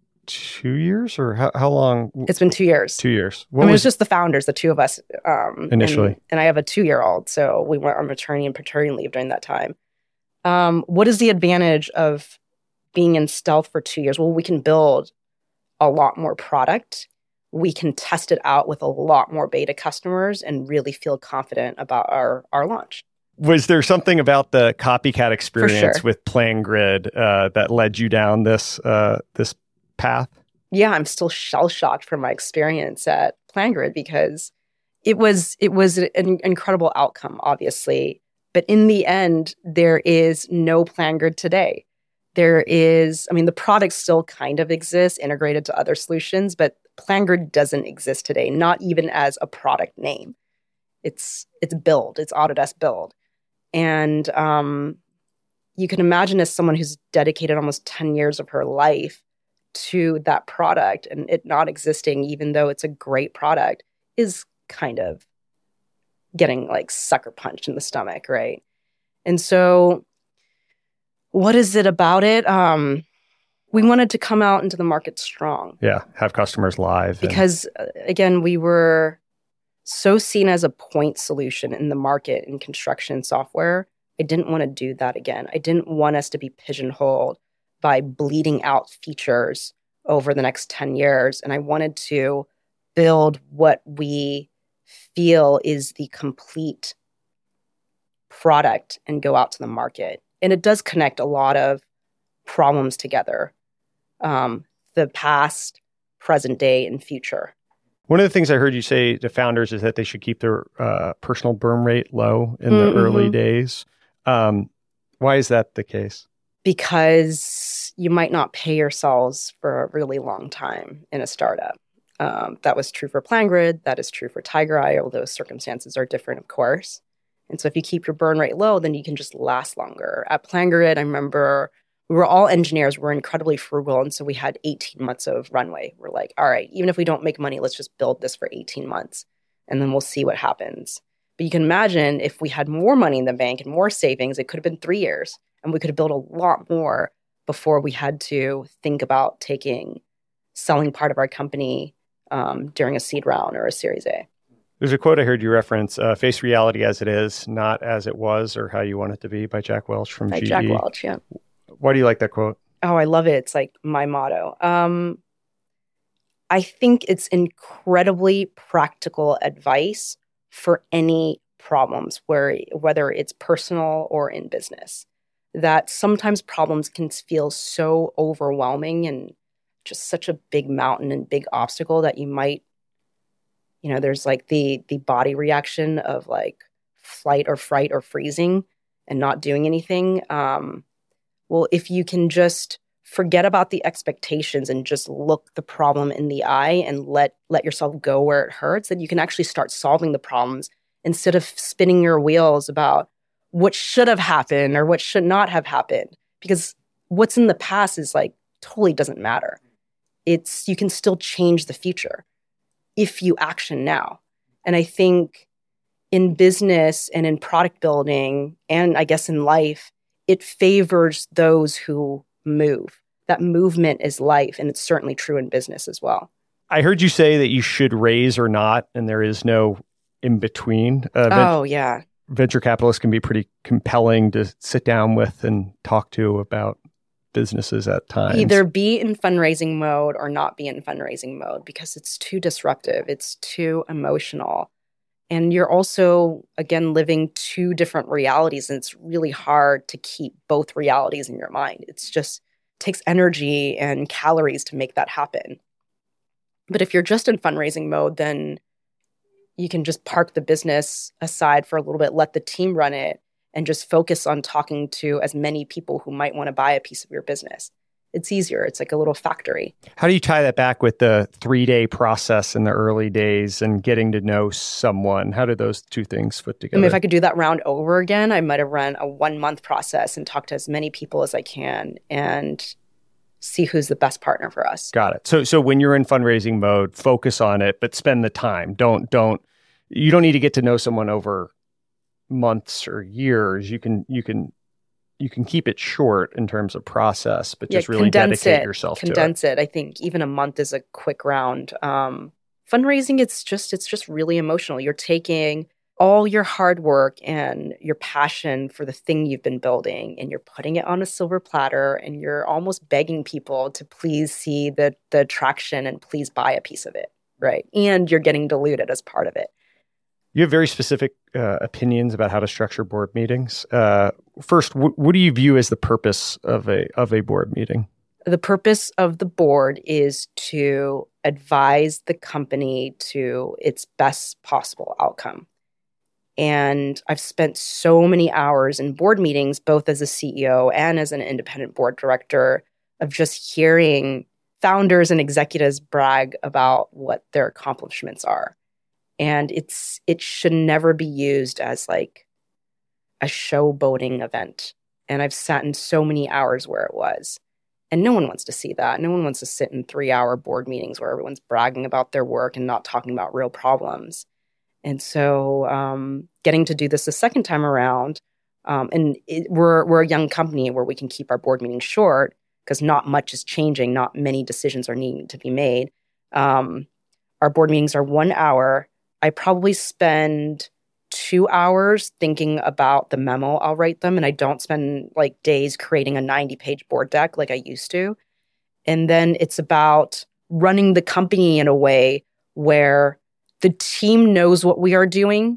two years or how, how long? It's been two years. Two years. What I mean, was it was just the founders, the two of us. Um, initially. And, and I have a two-year-old, so we went on maternity and paternity leave during that time. Um, what is the advantage of being in stealth for two years? Well, we can build a lot more product. We can test it out with a lot more beta customers and really feel confident about our, our launch. Was there something about the copycat experience sure. with PlanGrid uh, that led you down this uh, this path? Yeah, I'm still shell-shocked from my experience at PlanGrid because it was it was an incredible outcome, obviously. But in the end, there is no PlanGrid today. There is, I mean, the product still kind of exists, integrated to other solutions, but PlanGrid doesn't exist today, not even as a product name. It's it's Build, it's Autodesk Build. And um, you can imagine as someone who's dedicated almost ten years of her life to that product and it not existing, even though it's a great product, is kind of getting like sucker punched in the stomach, right? And so what is it about it? Um, we wanted to come out into the market strong. Yeah, have customers live. Because and... again, we were so seen as a point solution in the market in construction software. I didn't want to do that again. I didn't want us to be pigeonholed by bleeding out features over the next ten years. And I wanted to build what we feel is the complete product and go out to the market. And it does connect a lot of problems together, um, the past, present day, and future. One of the things I heard you say to founders is that they should keep their uh, personal burn rate low in the mm-hmm. early days. Um, why is that the case? Because you might not pay yourselves for a really long time in a startup. Um, that was true for PlanGrid. That is true for Tiger Eye, although circumstances are different, of course. And so if you keep your burn rate low, then you can just last longer. At PlanGrid, I remember we were all engineers. We're incredibly frugal. And so we had eighteen months of runway. We're like, all right, even if we don't make money, let's just build this for eighteen months. And then we'll see what happens. But you can imagine if we had more money in the bank and more savings, it could have been three years. And we could have built a lot more before we had to think about taking, selling part of our company um, during a seed round or a Series A. There's a quote I heard you reference, uh, face reality as it is, not as it was or how you want it to be by Jack Welch from by G E. Jack Welch, yeah. Why do you like that quote? Oh, I love it. It's like my motto. Um, I think it's incredibly practical advice for any problems, where whether it's personal or in business. That sometimes problems can feel so overwhelming and just such a big mountain and big obstacle that you might, you know, there's like the the body reaction of like flight or fright or freezing and not doing anything. Um, well, if you can just forget about the expectations and just look the problem in the eye and let let yourself go where it hurts, then you can actually start solving the problems instead of spinning your wheels about what should have happened or what should not have happened. Because what's in the past is like totally doesn't matter. It's, you can still change the future. if you action now. And I think in business and in product building, and I guess in life, it favors those who move. That movement is life, and it's certainly true in business as well. I heard you say that you should raise or not, and there is no in between. Uh, oh, yeah. Venture capitalists can be pretty compelling to sit down with and talk to about businesses at times. Either be in fundraising mode or not be in fundraising mode, because it's too disruptive. It's too emotional. And you're also, again, living two different realities. And it's really hard to keep both realities in your mind. It's just takes energy and calories to make that happen. But if you're just in fundraising mode, then you can just park the business aside for a little bit, let the team run it, and just focus on talking to as many people who might want to buy a piece of your business. It's easier. It's like a little factory. How do you tie that back with the three-day process in the early days and getting to know someone? How do those two things fit together? I mean, if I could do that round over again, I might have run a one-month process and talked to as many people as I can and see who's the best partner for us. Got it. So so when you're in fundraising mode, focus on it, but spend the time. Don't don't you don't need to get to know someone over months or years. You can you can you can keep it short in terms of process, but just yeah, really dedicate it. yourself condense to it. it. I think even a month is a quick round. Um, fundraising, it's just it's just really emotional. You're taking all your hard work and your passion for the thing you've been building, and you're putting it on a silver platter, and you're almost begging people to please see the the attraction and please buy a piece of it, right? And you're getting diluted as part of it. You have very specific uh, opinions about how to structure board meetings. Uh, first, wh- what do you view as the purpose of a of a board meeting? The purpose of the board is to advise the company to its best possible outcome. And I've spent so many hours in board meetings, both as a C E O and as an independent board director, of just hearing founders and executives brag about what their accomplishments are. And it's it should never be used as like a showboating event. And I've sat in so many hours where it was. And no one wants to see that. No one wants to sit in three-hour board meetings where everyone's bragging about their work and not talking about real problems. And so um, getting to do this the second time around, um, and it, we're we're a young company where we can keep our board meetings short because not much is changing. Not many decisions are needing to be made. Um, our board meetings are one hour. I probably spend two hours thinking about the memo I'll write them, and I don't spend like days creating a ninety-page board deck like I used to. And then it's about running the company in a way where the team knows what we are doing,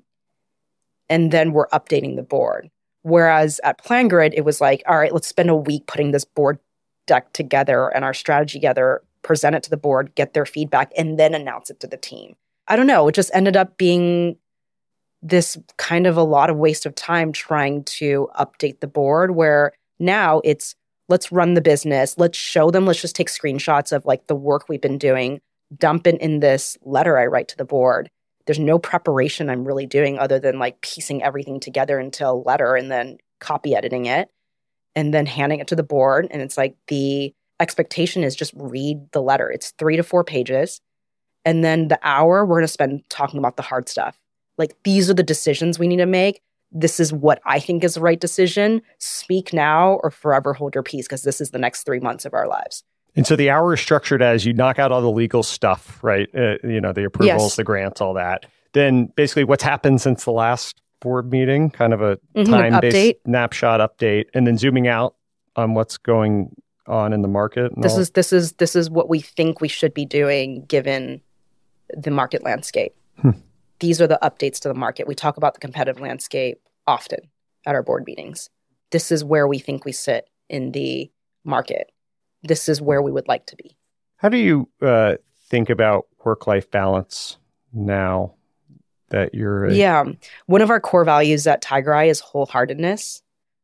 and then we're updating the board. Whereas at PlanGrid, it was like, all right, let's spend a week putting this board deck together and our strategy together, present it to the board, get their feedback, and then announce it to the team. I don't know. It just ended up being this kind of a lot of waste of time trying to update the board, where now it's let's run the business. Let's show them. Let's just take screenshots of like the work we've been doing, dump it in this letter I write to the board. There's no preparation I'm really doing other than like piecing everything together into a letter and then copy editing it and then handing it to the board. And it's like the expectation is just read the letter. It's three to four pages. And then the hour we're going to spend talking about the hard stuff. Like, these are the decisions we need to make. This is what I think is the right decision. Speak now or forever hold your peace, because this is the next three months of our lives. And so the hour is structured as you knock out all the legal stuff, right? Uh, you know, the approvals, yes. the grants, all that. Then basically what's happened since the last board meeting, kind of a mm-hmm, time-based snapshot update, and then zooming out on what's going on in the market. This all. is this is this is what we think we should be doing given the market landscape. Hmm. These are the updates to the market. We talk about the competitive landscape often at our board meetings. This is where we think we sit in the market. This is where we would like to be. How do you uh, think about work-life balance now that you're... A- yeah. One of our core values at Tiger Eye is wholeheartedness.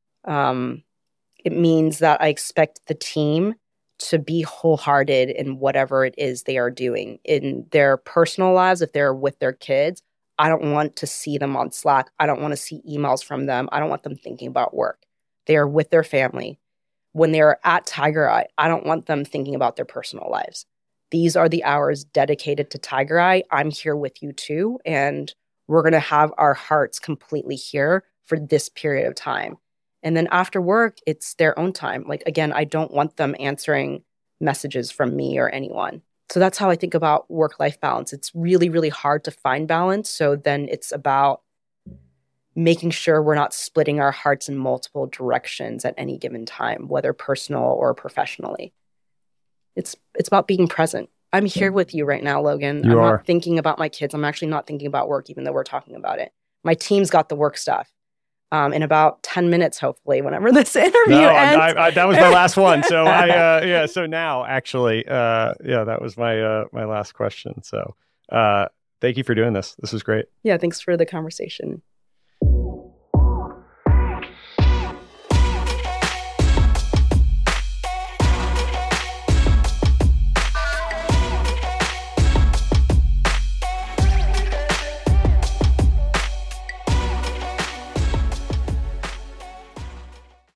Um, it means that I expect the team to be wholehearted in whatever it is they are doing. In their personal lives, if they're with their kids, I don't want to see them on Slack. I don't want to see emails from them. I don't want them thinking about work. They are with their family. When they're at Tiger Eye, I don't want them thinking about their personal lives. these are the hours dedicated to Tiger Eye. I'm here with you too. And we're going to have our hearts completely here for this period of time. And then after work, it's their own time. Like, again, I don't want them answering messages from me or anyone. So that's how I think about work-life balance. It's really, really hard to find balance. So then it's about making sure we're not splitting our hearts in multiple directions at any given time, whether personal or professionally. It's it's about being present. I'm here with you right now, Logan. You I'm are. not thinking about my kids. I'm actually not thinking about work, even though we're talking about it. My team's got the work stuff. Um, in about ten minutes, hopefully, whenever this interview no, ends. I, I, that was my last one. So I, uh, yeah. So now, actually, uh, yeah, that was my uh, my last question. So uh, thank you for doing this. This was great. Yeah, thanks for the conversation.